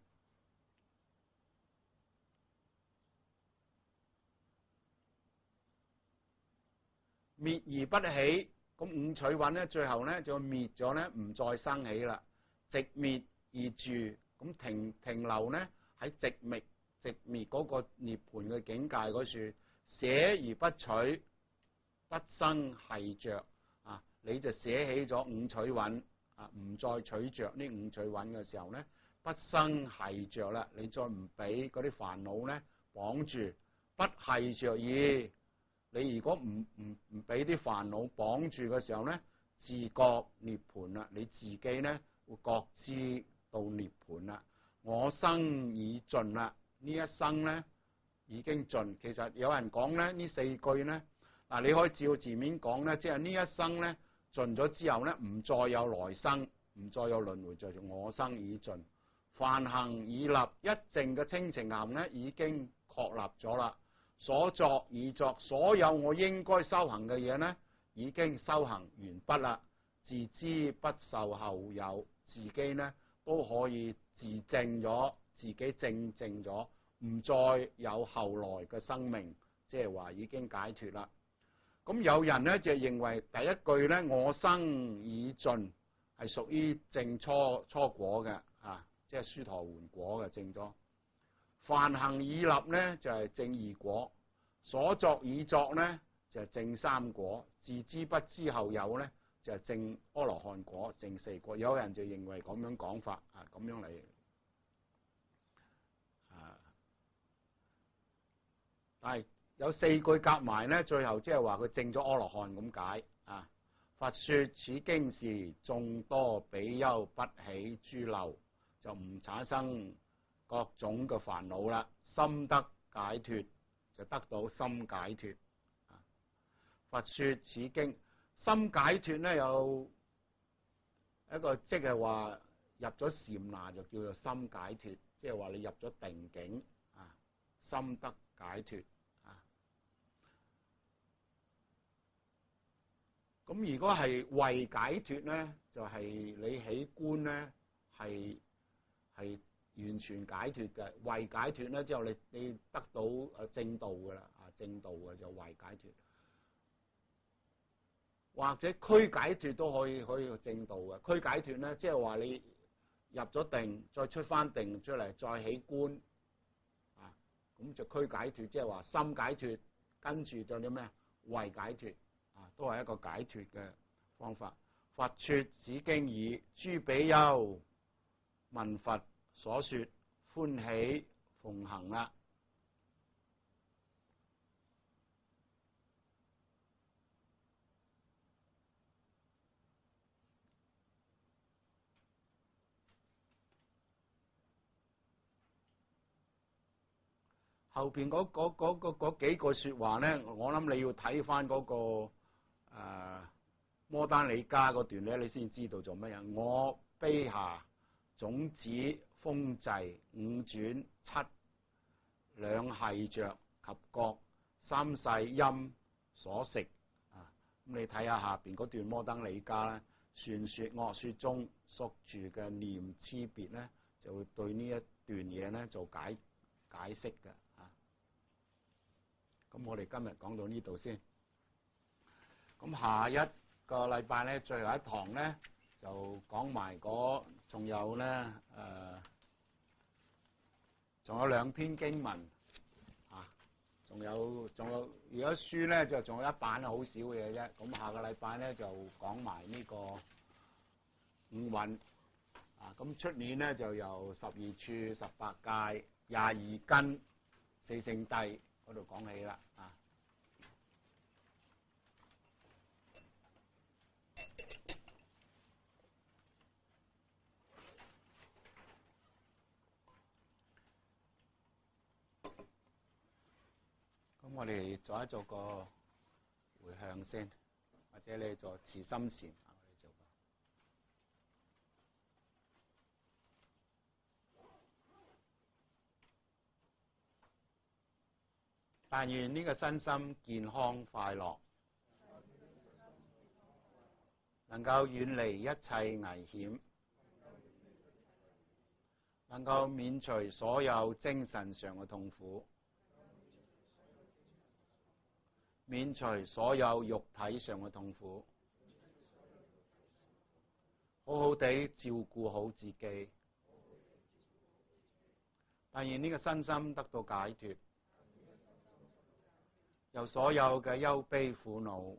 滅而不起，咁五取蘊咧，最後咧就滅咗咧，唔再生起啦。直滅而住，咁停停留咧喺直滅直滅嗰個涅槃嘅境界嗰處，捨而不取，不生繫着啊！你就捨起咗五取蘊啊，唔再取着呢五取蘊嘅時候咧，不生繫着啦。你再唔俾嗰啲煩惱咧綁住，不繫着意。你如果唔唔唔俾啲煩惱綁住嘅時候咧，自覺涅槃啦，你自己咧會覺知到涅槃啦。我生已盡啦，呢一生咧已經盡。其實有人講咧呢四句咧，嗱你可以照字面講咧，即係呢一生咧盡咗之後咧，唔再有來生，唔再有輪迴，就叫我生已盡。梵行已立，一淨嘅清淨行咧已經確立咗啦。所作已作，所有我應該修行嘅嘢咧，已經修行完畢啦。自知不受後有，自己咧都可以自證咗，自己證證咗，唔再有後來嘅生命，即係話已經解脫啦。咁有人咧就認為第一句咧，我生已盡係屬於證初初果嘅啊，即係須陀洹果嘅證咗。梵行已立咧就係證二果，所作已作咧就係證三果，自知不知後有咧就係證阿羅漢果，證四果。有人就認為咁樣講法啊，咁樣嚟啊，但係有四句夾埋咧，最後即係話佢證咗阿羅漢咁解啊。佛說此經時，眾多比丘不起諸漏，就唔產生各種嘅煩惱啦，心得解脫，就得到心解脫。佛說此經，心解脫咧有一個即係話入咗禪那就叫做心解脫，即係話你入咗定境啊，心得解脫啊。咁如果係慧解脫咧，就係、是、你起觀咧係係完全解脫嘅。慧解脫咧之後，你你得到誒正道噶啦，啊正道嘅就慧解脫，或者俱解脫都可以可以正道嘅。俱解脫咧，即係話你入咗定，再出翻定出嚟，再起觀啊，咁就俱解脫，即係話心解脫，跟住就啲咩慧解脫啊，都係一個解脫嘅方法。佛說此經已，諸比丘聞佛所說，歡喜奉行啦。後邊嗰嗰嗰嗰嗰幾句說話咧，我諗你要睇翻嗰個誒、呃、摩丹理家嗰段咧，你先知道做乜嘢。我卑下種子風滯五轉七兩繫着及各三世陰所食啊！咁你睇下下邊嗰段摩登理家咧，傳說惡說中宿住嘅念差別咧，就會對呢一段嘢咧做解解釋嘅啊。咁我哋今日講到呢度先。咁下一個禮拜咧，最後一堂咧就講埋嗰仲有咧誒，仲有兩篇經文啊。 仲有仲有，如果書咧就仲有一版好少嘅嘢啫。咁下個禮拜咧就講埋呢個五運啊。咁出年咧就由十二處、十八界、廿二根、四聖諦嗰度講起啦啊。咁我哋做一做個回向先，或者你做慈心禪啊，我哋做個。但願呢個身心健康快樂，能夠遠離一切危險，能夠免除所有精神上嘅痛苦，免除所有肉體上嘅痛苦，好好地照顧好自己。但願呢個身心得到解脫，由所有嘅憂悲苦惱、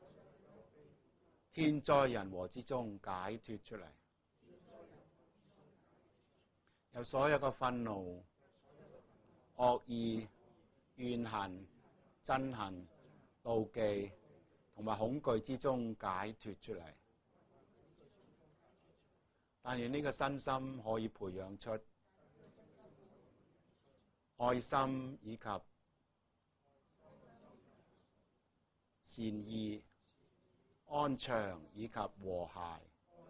天災人禍之中解脫出嚟，由所有嘅憤怒、惡意、怨恨、憎恨、妒忌同埋恐懼之中解脫出嚟。但願呢個身心可以培養出愛心以及善意、安詳以及和諧。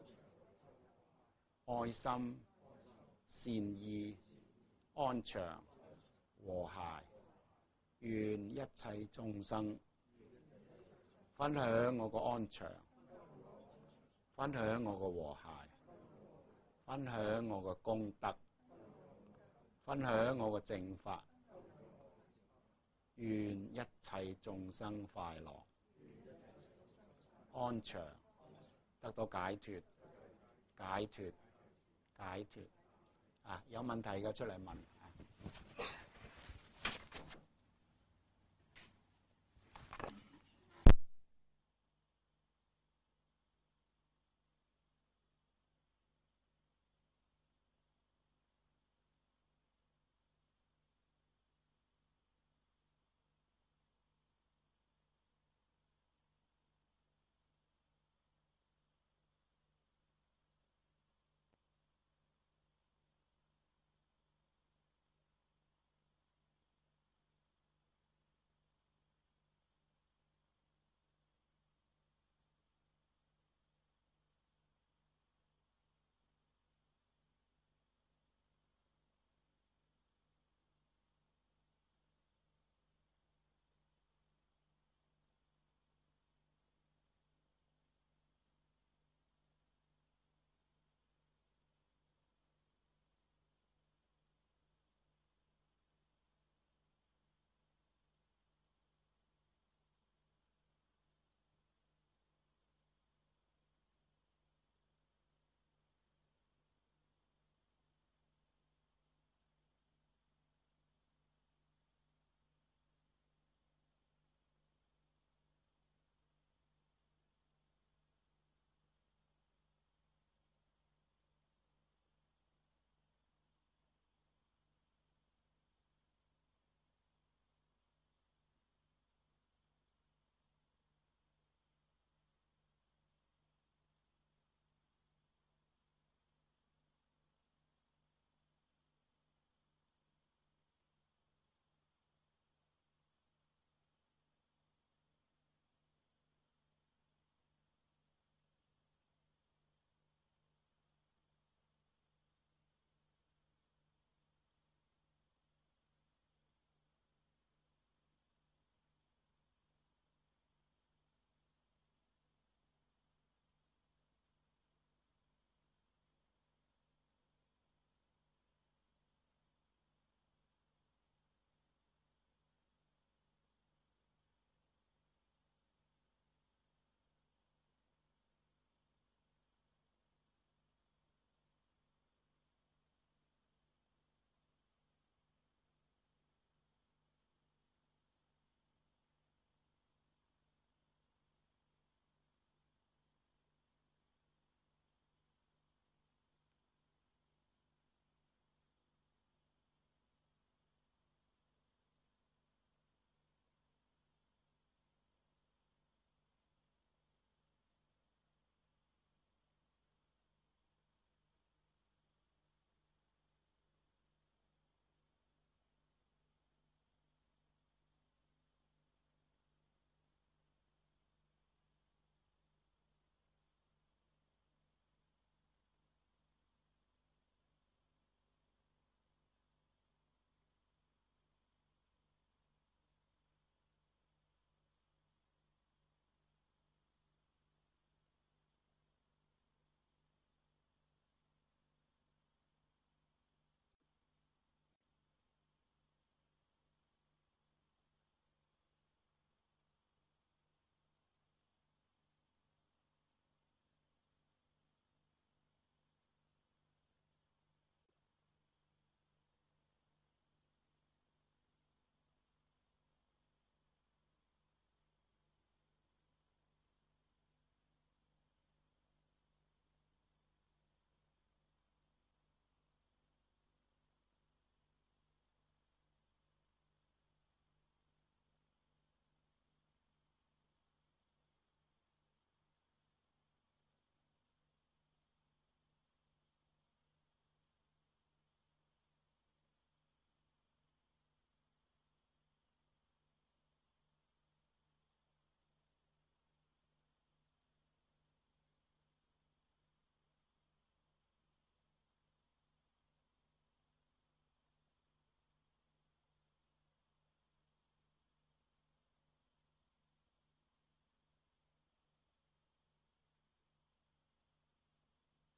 愛心、善意、安詳、和諧。願一切眾生分享我個安詳，分享我個和諧，分享我個功德，分享我個正法。願一切眾生快樂、安詳，得到解脫、解脫、解脫。啊，有問題嘅出嚟問。